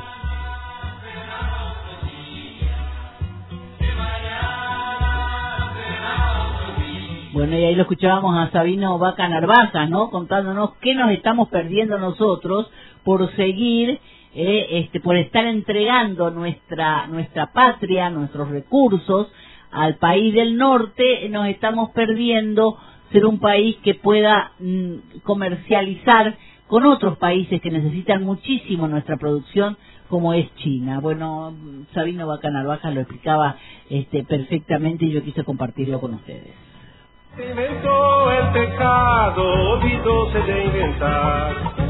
Bueno, y ahí lo escuchábamos a Sabino Vaca Narvaja, ¿no? Contándonos qué nos estamos perdiendo nosotros por seguir, por estar entregando nuestra patria, nuestros recursos al país del norte. Nos estamos perdiendo ser un país que pueda comercializar con otros países que necesitan muchísimo nuestra producción, como es China. Bueno, Sabino Vaca Narvaja lo explicaba perfectamente y yo quise compartirlo con ustedes. Inventó el pecado, olvidóse de inventar.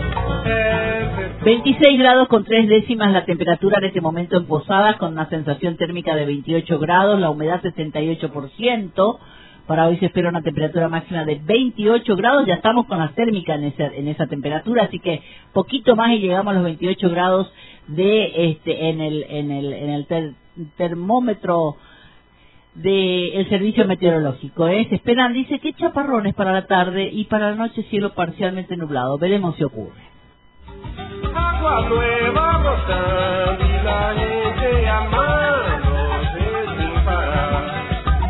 26 grados con 3 décimas la temperatura en este momento en Posadas, con una sensación térmica de 28 grados, la humedad 68%. Para hoy se espera una temperatura máxima de 28 grados, ya estamos con la térmica en esa temperatura, así que poquito más y llegamos a los 28 grados en el termómetro del servicio meteorológico. Se esperan, dice, que chaparrones para la tarde y para la noche cielo parcialmente nublado. Veremos si ocurre. Agua nueva brotando y la gente amándose sin parar.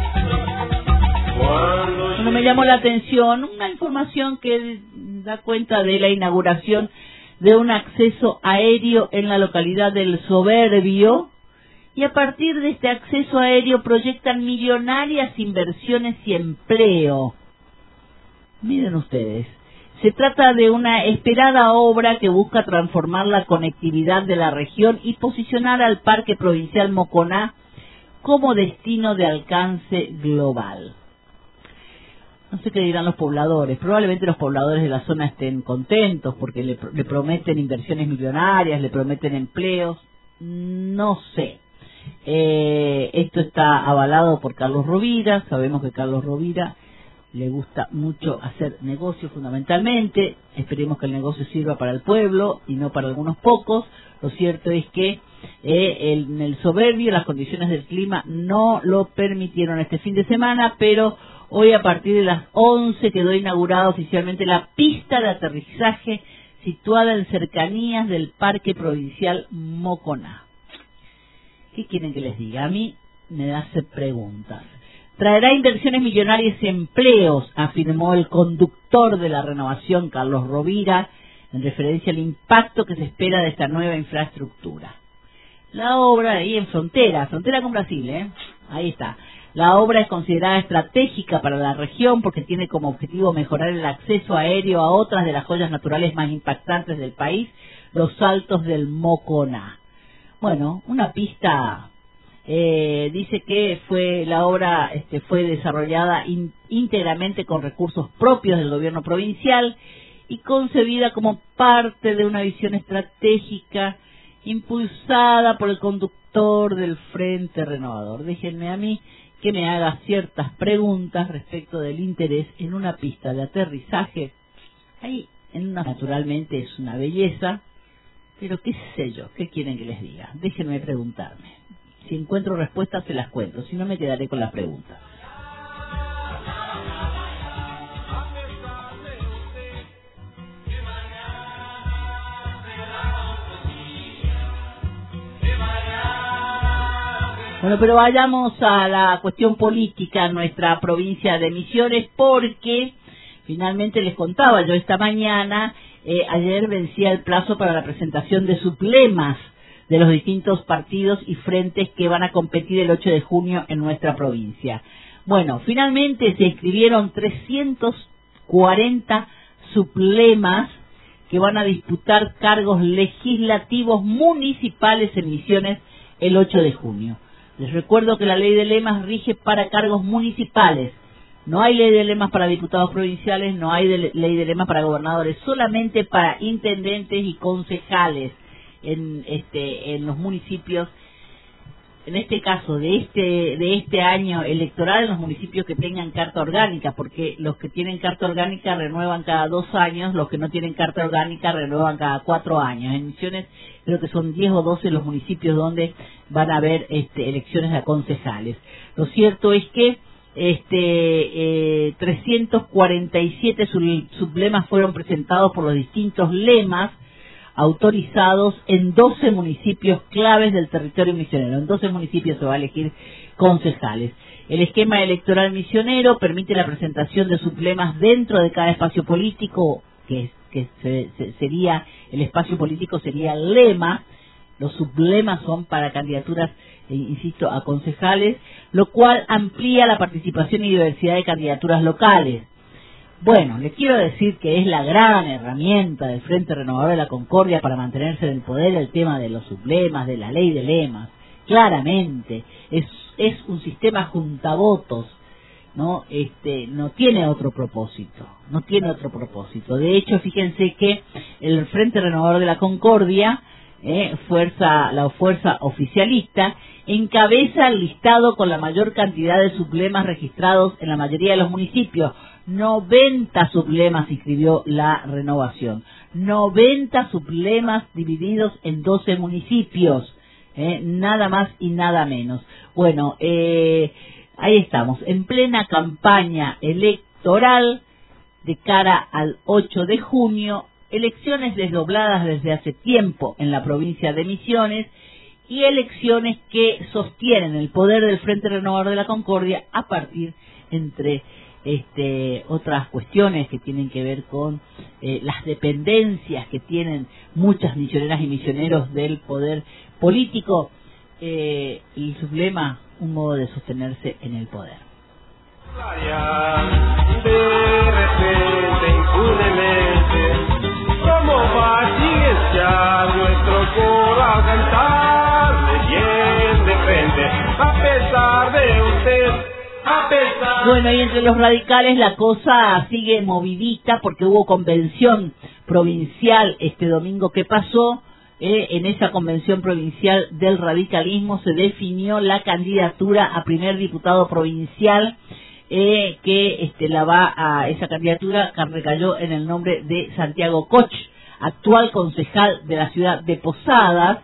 Bueno, me llamó la atención una información que da cuenta de la inauguración de un acceso aéreo en la localidad del Soberbio. Y a partir de este acceso aéreo proyectan millonarias inversiones y empleo. Miren ustedes, se trata de una esperada obra que busca transformar la conectividad de la región y posicionar al Parque Provincial Moconá como destino de alcance global. No sé qué dirán los pobladores. Probablemente los pobladores de la zona estén contentos porque le prometen inversiones millonarias, le prometen empleos. No sé. Esto está avalado por Carlos Rovira. Sabemos que Carlos Rovira le gusta mucho hacer negocio fundamentalmente. Esperemos que el negocio sirva para el pueblo y no para algunos pocos. Lo cierto es que en el Soberbio las condiciones del clima no lo permitieron este fin de semana, pero hoy a partir de las 11 quedó inaugurada oficialmente la pista de aterrizaje situada en cercanías del Parque Provincial Moconá. ¿Qué quieren que les diga? A mí me hace preguntas. Traerá inversiones millonarias y empleos, afirmó el conductor de la renovación, Carlos Rovira, en referencia al impacto que se espera de esta nueva infraestructura. La obra ahí en frontera con Brasil, ahí está. La obra es considerada estratégica para la región porque tiene como objetivo mejorar el acceso aéreo a otras de las joyas naturales más impactantes del país, los Saltos del Moconá. Bueno, una pista, dice que la obra fue desarrollada íntegramente con recursos propios del gobierno provincial y concebida como parte de una visión estratégica impulsada por el conductor del Frente Renovador. Déjenme a mí que me haga ciertas preguntas respecto del interés en una pista de aterrizaje. Ahí, naturalmente es una belleza, pero qué sé yo, qué quieren que les diga. Déjenme preguntarme. Si encuentro respuestas se las cuento, si no me quedaré con las preguntas. Bueno, pero vayamos a la cuestión política en nuestra provincia de Misiones, porque finalmente les contaba yo esta mañana, ayer vencía el plazo para la presentación de suplemas de los distintos partidos y frentes que van a competir el 8 de junio en nuestra provincia. Bueno, finalmente se inscribieron 340 suplemas que van a disputar cargos legislativos municipales en Misiones el 8 de junio. Les recuerdo que la ley de lemas rige para cargos municipales. No hay ley de lemas para diputados provinciales, no hay ley de lemas para gobernadores, solamente para intendentes y concejales en los municipios en este caso de este año electoral, en los municipios que tengan carta orgánica, porque los que tienen carta orgánica renuevan cada 2 años, los que no tienen carta orgánica renuevan cada 4 años. En Misiones creo que son 10 o 12 los municipios donde van a haber elecciones a concejales. Lo cierto es que 347 sublemas fueron presentados por los distintos lemas autorizados en 12 municipios claves del territorio misionero. En 12 municipios se va a elegir concejales. El esquema electoral misionero permite la presentación de sublemas dentro de cada espacio político, que sería, el espacio político sería el lema. Los sublemas son para candidaturas, insisto, a concejales, lo cual amplía la participación y diversidad de candidaturas locales. Bueno, les quiero decir que es la gran herramienta del Frente Renovador de la Concordia para mantenerse en el poder el tema de los sublemas, de la ley de lemas. Claramente, es un sistema juntavotos, ¿no? No tiene otro propósito, De hecho, fíjense que el Frente Renovador de la Concordia, la fuerza oficialista, encabeza el listado con la mayor cantidad de sublemas registrados en la mayoría de los municipios. 90 sublemas inscribió la renovación. 90 sublemas divididos en 12 municipios. Nada más y nada menos. Bueno, ahí estamos, en plena campaña electoral de cara al 8 de junio, elecciones desdobladas desde hace tiempo en la provincia de Misiones y elecciones que sostienen el poder del Frente Renovador de la Concordia a partir, entre otras cuestiones que tienen que ver con las dependencias que tienen muchas misioneras y misioneros del poder político, el sublema, un modo de sostenerse en el poder. De repente, impunemente, ¿cómo va a silenciar nuestro coro a cantarle bien de frente, a pesar de usted? Bueno, y entre los radicales la cosa sigue movidita porque hubo convención provincial este domingo que pasó. En esa convención provincial del radicalismo se definió la candidatura a primer diputado provincial, que esa candidatura recayó en el nombre de Santiago Koch, actual concejal de la ciudad de Posadas,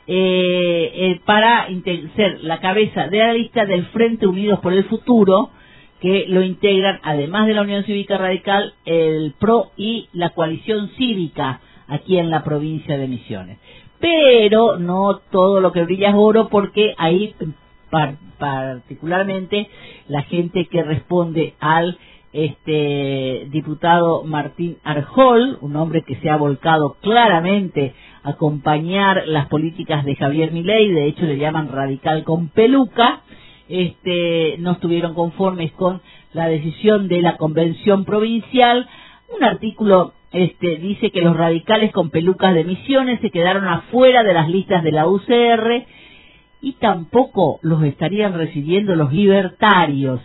para ser la cabeza de la lista del Frente Unidos por el Futuro, que lo integran, además de la Unión Cívica Radical, el PRO y la Coalición Cívica aquí en la provincia de Misiones. Pero no todo lo que brilla es oro, porque ahí particularmente la gente que responde al diputado Martín Arjol, un hombre que se ha volcado claramente a acompañar las políticas de Javier Milei, de hecho le llaman radical con peluca, no estuvieron conformes con la decisión de la convención provincial. Un artículo dice que los radicales con pelucas de Misiones se quedaron afuera de las listas de la UCR y tampoco los estarían recibiendo los libertarios,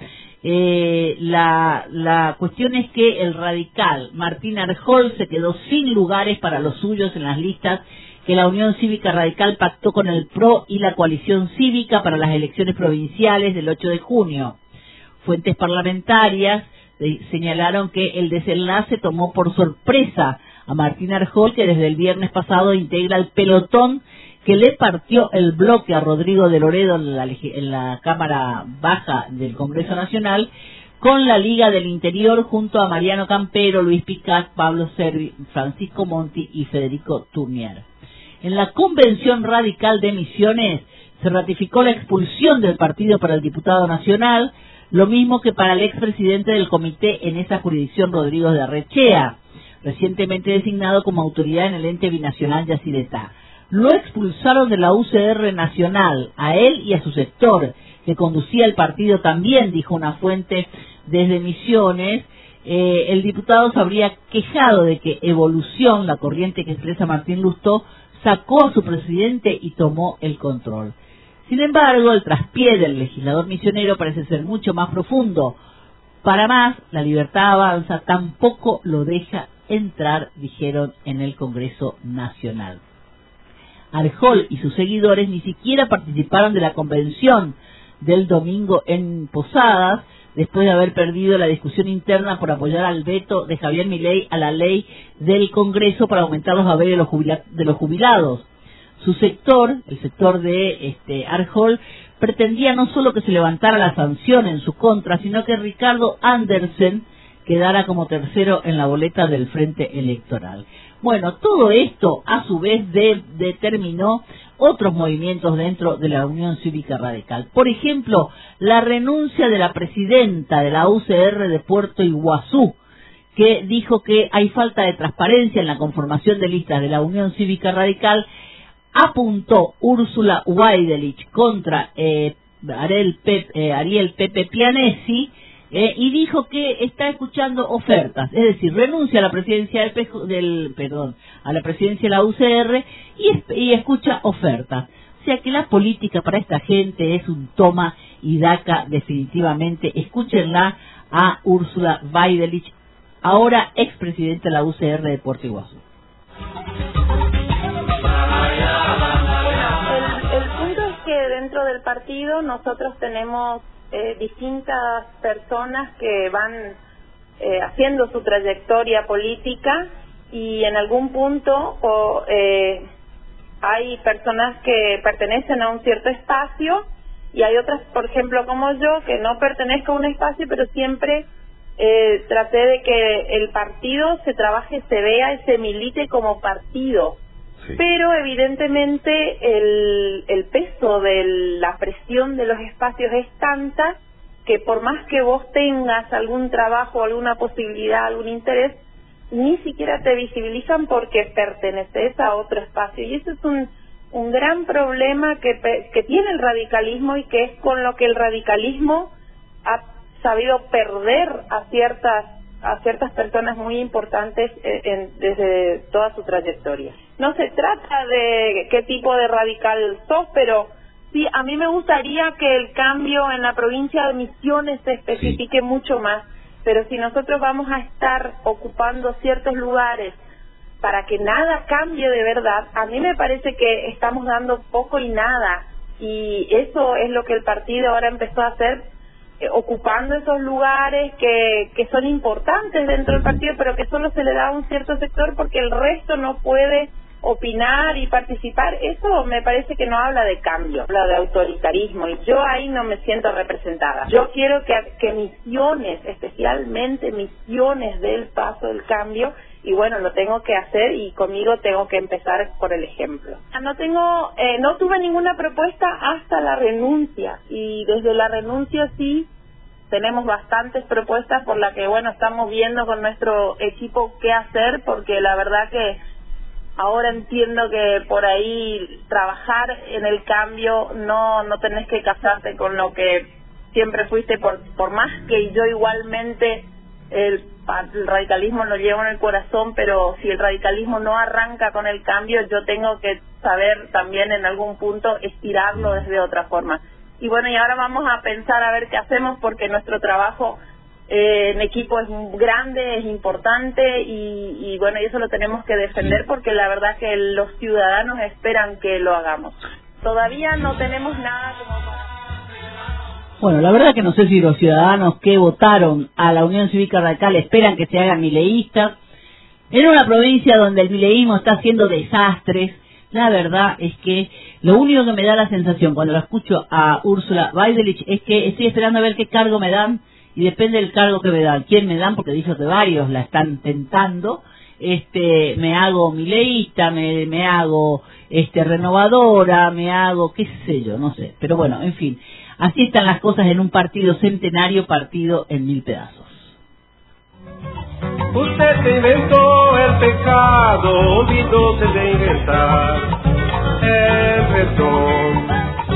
La cuestión es que el radical Martín Arjol se quedó sin lugares para los suyos en las listas que la Unión Cívica Radical pactó con el PRO y la Coalición Cívica para las elecciones provinciales del 8 de junio. Fuentes parlamentarias señalaron que el desenlace tomó por sorpresa a Martín Arjol, que desde el viernes pasado integra el pelotón que le partió el bloque a Rodrigo de Loredo en la Cámara Baja del Congreso Nacional, con la Liga del Interior junto a Mariano Campero, Luis Picat, Pablo Servi, Francisco Monti y Federico Turnier. En la Convención Radical de Misiones se ratificó la expulsión del partido para el diputado nacional, lo mismo que para el expresidente del comité en esa jurisdicción, Rodrigo de Arrechea, recientemente designado como autoridad en el ente binacional Yacyretá. Lo expulsaron de la UCR nacional, a él y a su sector, que conducía el partido también, dijo una fuente desde Misiones. El diputado se habría quejado de que Evolución, la corriente que expresa Martín Lustó, sacó a su presidente y tomó el control. Sin embargo, el traspié del legislador misionero parece ser mucho más profundo. Para más, la Libertad Avanza tampoco lo deja entrar, dijeron en el Congreso Nacional. Arjol y sus seguidores ni siquiera participaron de la convención del domingo en Posadas, después de haber perdido la discusión interna por apoyar al veto de Javier Milei a la ley del Congreso para aumentar los haberes de los jubilados. Su sector, el sector de Arjol, pretendía no solo que se levantara la sanción en su contra, sino que Ricardo Andersen quedara como tercero en la boleta del Frente Electoral. Bueno, todo esto a su vez determinó otros movimientos dentro de la Unión Cívica Radical. Por ejemplo, la renuncia de la presidenta de la UCR de Puerto Iguazú, que dijo que hay falta de transparencia en la conformación de listas de la Unión Cívica Radical. Apuntó Úrsula Weidelich contra Ariel Pepe Pianesi, y dijo que está escuchando ofertas, es decir, renuncia a la presidencia a la presidencia de la UCR y escucha ofertas. O sea que la política para esta gente es un toma y daca definitivamente. Escúchenla a Úrsula Weidelich, ahora expresidenta de la UCR de Puerto Iguazú. El punto es que dentro del partido nosotros tenemos distintas personas que van haciendo su trayectoria política, y en algún punto hay personas que pertenecen a un cierto espacio y hay otras, por ejemplo como yo, que no pertenezco a un espacio, pero siempre traté de que el partido se trabaje, se vea y se milite como partido. Sí. Pero evidentemente el peso de la presión de los espacios es tanta que por más que vos tengas algún trabajo, alguna posibilidad, algún interés, ni siquiera te visibilizan porque perteneces a otro espacio. Y eso es un gran problema que tiene el radicalismo, y que es con lo que el radicalismo ha sabido perder a ciertas personas muy importantes desde toda su trayectoria. No se trata de qué tipo de radical sos, pero sí, a mí me gustaría que el cambio en la provincia de Misiones se especifique mucho más, pero si nosotros vamos a estar ocupando ciertos lugares para que nada cambie de verdad, a mí me parece que estamos dando poco y nada, y eso es lo que el partido ahora empezó a hacer, ocupando esos lugares que son importantes dentro del partido, pero que solo se le da a un cierto sector porque el resto no puede opinar y participar. Eso me parece que no habla de cambio, habla de autoritarismo, y yo ahí no me siento representada. Yo quiero que Misiones, especialmente Misiones, dé el paso del cambio, y bueno, lo tengo que hacer, y conmigo tengo que empezar por el ejemplo. No tuve ninguna propuesta hasta la renuncia, y desde la renuncia sí tenemos bastantes propuestas por la que, bueno, estamos viendo con nuestro equipo qué hacer, porque la verdad que ahora entiendo que por ahí trabajar en el cambio no tenés que casarte con lo que siempre fuiste, por más que yo igualmente el radicalismo lo llevo en el corazón, pero si el radicalismo no arranca con el cambio, yo tengo que saber también en algún punto estirarlo desde otra forma. Y bueno, y ahora vamos a pensar a ver qué hacemos, porque nuestro trabajo en equipo es grande, es importante, y bueno, y eso lo tenemos que defender, porque la verdad que los ciudadanos esperan que lo hagamos. Todavía no tenemos nada como para... Bueno, la verdad que no sé si los ciudadanos que votaron a la Unión Cívica Radical esperan que se hagan mileístas. En una provincia donde el mileísmo está haciendo desastres, la verdad es que lo único que me da la sensación cuando la escucho a Úrsula Weidelich es que estoy esperando a ver qué cargo me dan, y depende del cargo que me dan, quién me dan, porque dijo que varios la están tentando. Me hago mileísta, me hago renovadora, me hago qué sé yo, no sé, pero bueno, en fin, así están las cosas en un partido centenario, partido en 1000 pedazos. Usted se inventó el pecado, olvidóse de inventar el perdón.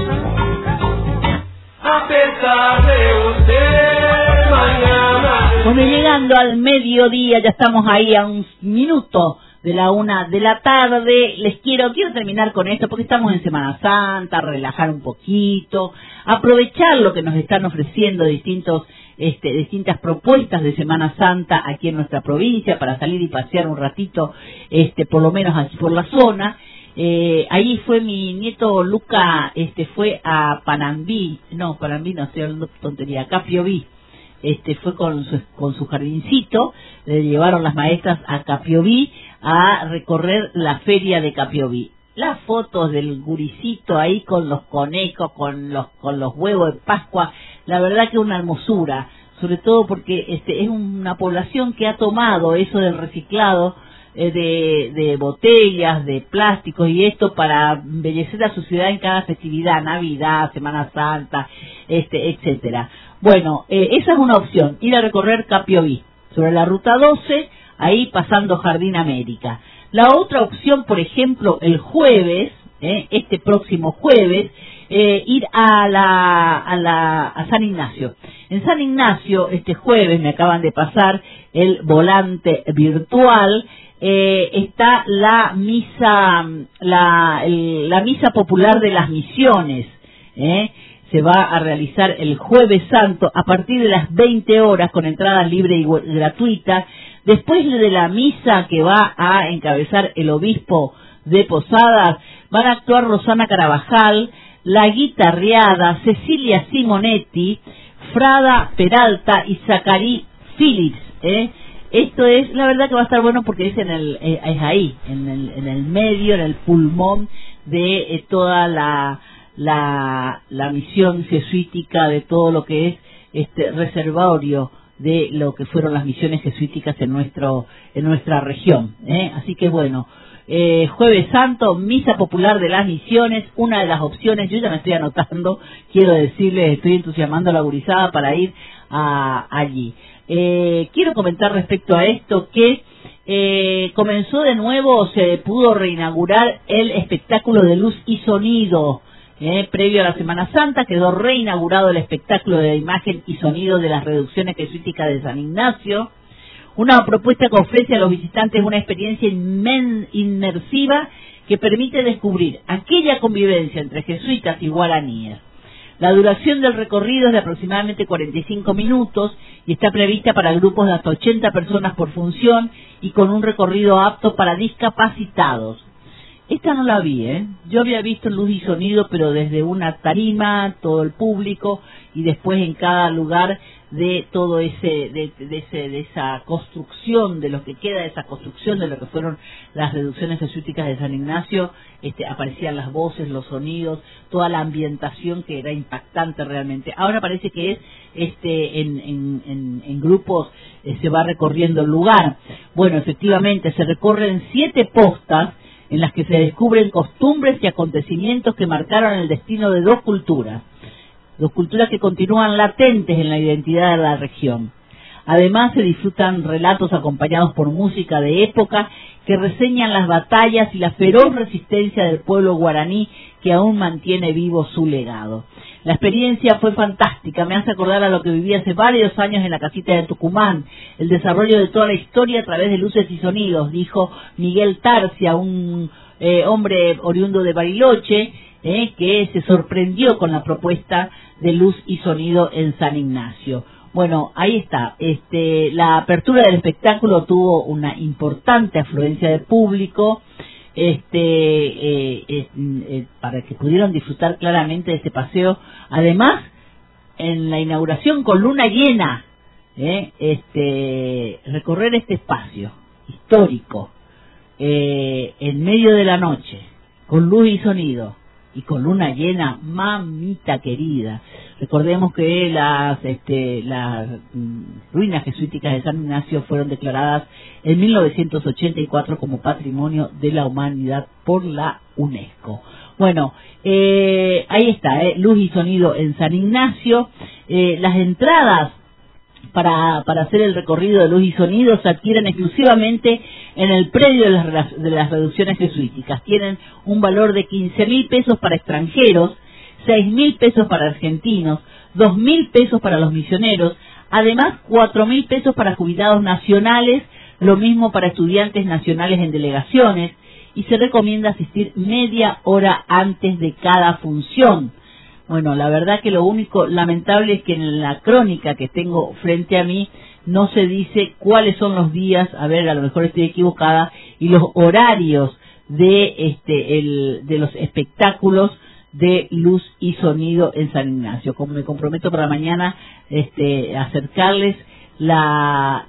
A pesar de usted, mañana... Bueno, llegando al mediodía, ya estamos ahí a un minuto de la 1 de la tarde. Quiero terminar con esto porque estamos en Semana Santa, relajar un poquito, aprovechar lo que nos están ofreciendo distintas propuestas de Semana Santa aquí en nuestra provincia para salir y pasear un ratito, por lo menos aquí por la zona. Ahí fue mi nieto Luca, fue a Panambí, no, estoy hablando tontería, Capiobí. Fue con su jardincito, le llevaron las maestras a Capiobí a recorrer la feria de Capiobí. Las fotos del guricito ahí con los conejos, con los huevos de Pascua, la verdad que una hermosura, sobre todo porque es una población que ha tomado eso del reciclado de botellas, de plásticos y esto para embellecer a su ciudad en cada festividad, Navidad, Semana Santa, etcétera. Bueno, esa es una opción, ir a recorrer Capiobí, sobre la ruta 12, ahí pasando Jardín América. La otra opción, por ejemplo, el jueves, este próximo jueves, ir a San Ignacio. En San Ignacio, este jueves, me acaban de pasar el volante virtual, está la misa popular de las misiones, se va a realizar el Jueves Santo a partir de las 20 horas con entradas libres y gratuitas. Después de la misa que va a encabezar el obispo de Posadas, van a actuar Rosana Carabajal, La Guitarreada, Cecilia Simonetti, Frada Peralta y Zacarí Phillips. Esto es, la verdad que va a estar bueno porque es es ahí, en el medio, en el pulmón de toda la misión jesuítica, de todo lo que es reservorio de lo que fueron las misiones jesuíticas en nuestra región. Así que bueno, Jueves Santo, Misa Popular de las Misiones, una de las opciones. Yo ya me estoy anotando, quiero decirles, estoy entusiasmando a la gurizada para ir allí. Quiero comentar respecto a esto que comenzó de nuevo, se pudo reinaugurar el espectáculo de luz y sonido. Previo a la Semana Santa quedó reinaugurado el espectáculo de imagen y sonido de las reducciones jesuíticas de San Ignacio, una propuesta que ofrece a los visitantes una experiencia inmersiva que permite descubrir aquella convivencia entre jesuitas y guaraníes. La duración del recorrido es de aproximadamente 45 minutos y está prevista para grupos de hasta 80 personas por función y con un recorrido apto para discapacitados. Esta no la vi, Yo había visto luz y sonido, pero desde una tarima, todo el público, y después en cada lugar de todo de esa construcción, de lo que queda de esa construcción, de lo que fueron las reducciones jesuíticas de San Ignacio, aparecían las voces, los sonidos, toda la ambientación que era impactante realmente. Ahora parece que en grupos se va recorriendo el lugar. Bueno, efectivamente, se recorren 7 postas, en las que se descubren costumbres y acontecimientos que marcaron el destino de dos culturas que continúan latentes en la identidad de la región. Además, se disfrutan relatos acompañados por música de época que reseñan las batallas y la feroz resistencia del pueblo guaraní que aún mantiene vivo su legado. La experiencia fue fantástica, me hace acordar a lo que viví hace varios años en la casita de Tucumán, el desarrollo de toda la historia a través de luces y sonidos, dijo Miguel Tarcia, un hombre oriundo de Bariloche, que se sorprendió con la propuesta de luz y sonido en San Ignacio. Bueno, ahí está. La apertura del espectáculo tuvo una importante afluencia de público, para que pudieran disfrutar claramente de este paseo. Además, en la inauguración con luna llena, recorrer este espacio histórico en medio de la noche, con luz y sonido y con luna llena, mamita querida. Recordemos que las ruinas jesuíticas de San Ignacio fueron declaradas en 1984 como Patrimonio de la Humanidad por la UNESCO. Bueno, ahí está, luz y sonido en San Ignacio. Las entradas para hacer el recorrido de luz y sonido se adquieren exclusivamente en el predio de las reducciones jesuíticas. Tienen un valor de 15.000 pesos para extranjeros, 6.000 pesos para argentinos, 2.000 pesos para los misioneros, además 4.000 pesos para jubilados nacionales, lo mismo para estudiantes nacionales en delegaciones, y se recomienda asistir media hora antes de cada función. Bueno, la verdad que lo único lamentable es que en la crónica que tengo frente a mí no se dice cuáles son los días, a ver, a lo mejor estoy equivocada, y los horarios de los espectáculos de luz y sonido en San Ignacio. Como me comprometo para mañana acercarles la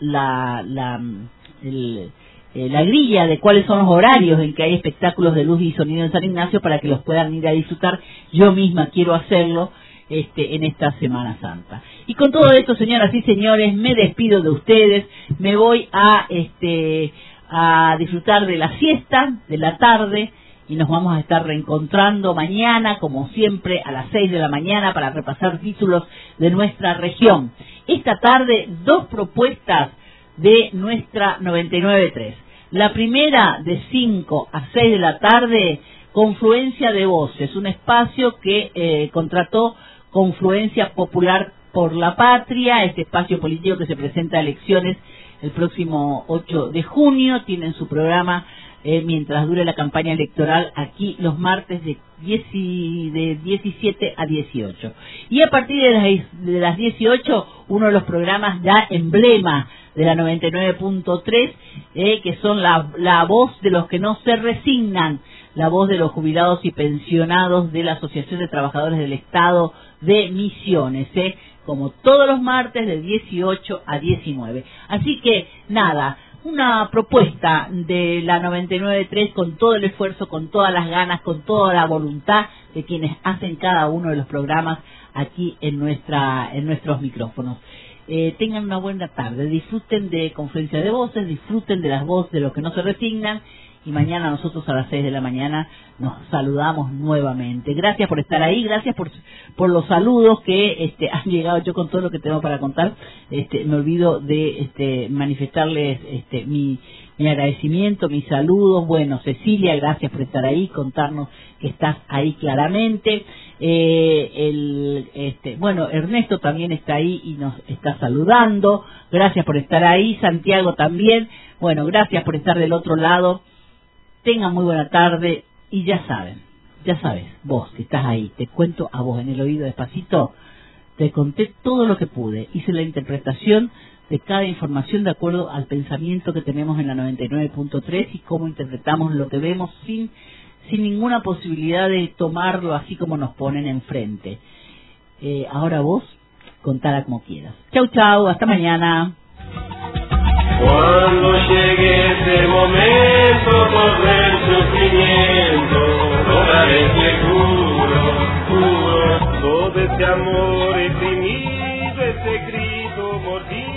grilla de cuáles son los horarios en que hay espectáculos de luz y sonido en San Ignacio para que los puedan ir a disfrutar. Yo misma quiero hacerlo en esta Semana Santa. Y con todo esto, señoras y señores, me despido de ustedes. Me voy a disfrutar de la siesta de la tarde y nos vamos a estar reencontrando mañana, como siempre, a las 6 de la mañana para repasar títulos de nuestra región. Esta tarde, 2 propuestas de nuestra 99.3. La primera, de 5 a 6 de la tarde, Confluencia de Voces, un espacio que contrató Confluencia Popular por la Patria, este espacio político que se presenta a elecciones el próximo 8 de junio. Tienen su programa mientras dure la campaña electoral aquí los martes de 17 a 18. Y a partir de las 18, uno de los programas ya emblema de la 99.3, que son la voz de los que no se resignan, la voz de los jubilados y pensionados de la Asociación de Trabajadores del Estado de Misiones, como todos los martes de 18 a 19. Así que nada, una propuesta de la 99.3 con todo el esfuerzo, con todas las ganas, con toda la voluntad de quienes hacen cada uno de los programas aquí en nuestros micrófonos. Tengan una buena tarde, disfruten de Confluencia de Voces, disfruten de las voces de los que no se resignan, y mañana nosotros a las 6 de la mañana nos saludamos nuevamente. Gracias por estar ahí, gracias por los saludos que han llegado. Yo con todo lo que tengo para contar, me olvido de manifestarles mi agradecimiento, mis saludos. Bueno, Cecilia, gracias por estar ahí, contarnos que estás ahí claramente. Bueno, Ernesto también está ahí y nos está saludando. Gracias por estar ahí. Santiago también. Bueno, gracias por estar del otro lado. Tengan muy buena tarde y ya sabes, vos que estás ahí, te cuento a vos en el oído despacito, te conté todo lo que pude, hice la interpretación de cada información de acuerdo al pensamiento que tenemos en la 99.3 y cómo interpretamos lo que vemos sin ninguna posibilidad de tomarlo así como nos ponen enfrente. Ahora vos, contala como quieras. Chau, chau, hasta mañana. Cuando llegue ese momento, corre el sufrimiento, lograré seguro, todo ese amor exprimido, ese grito mordido.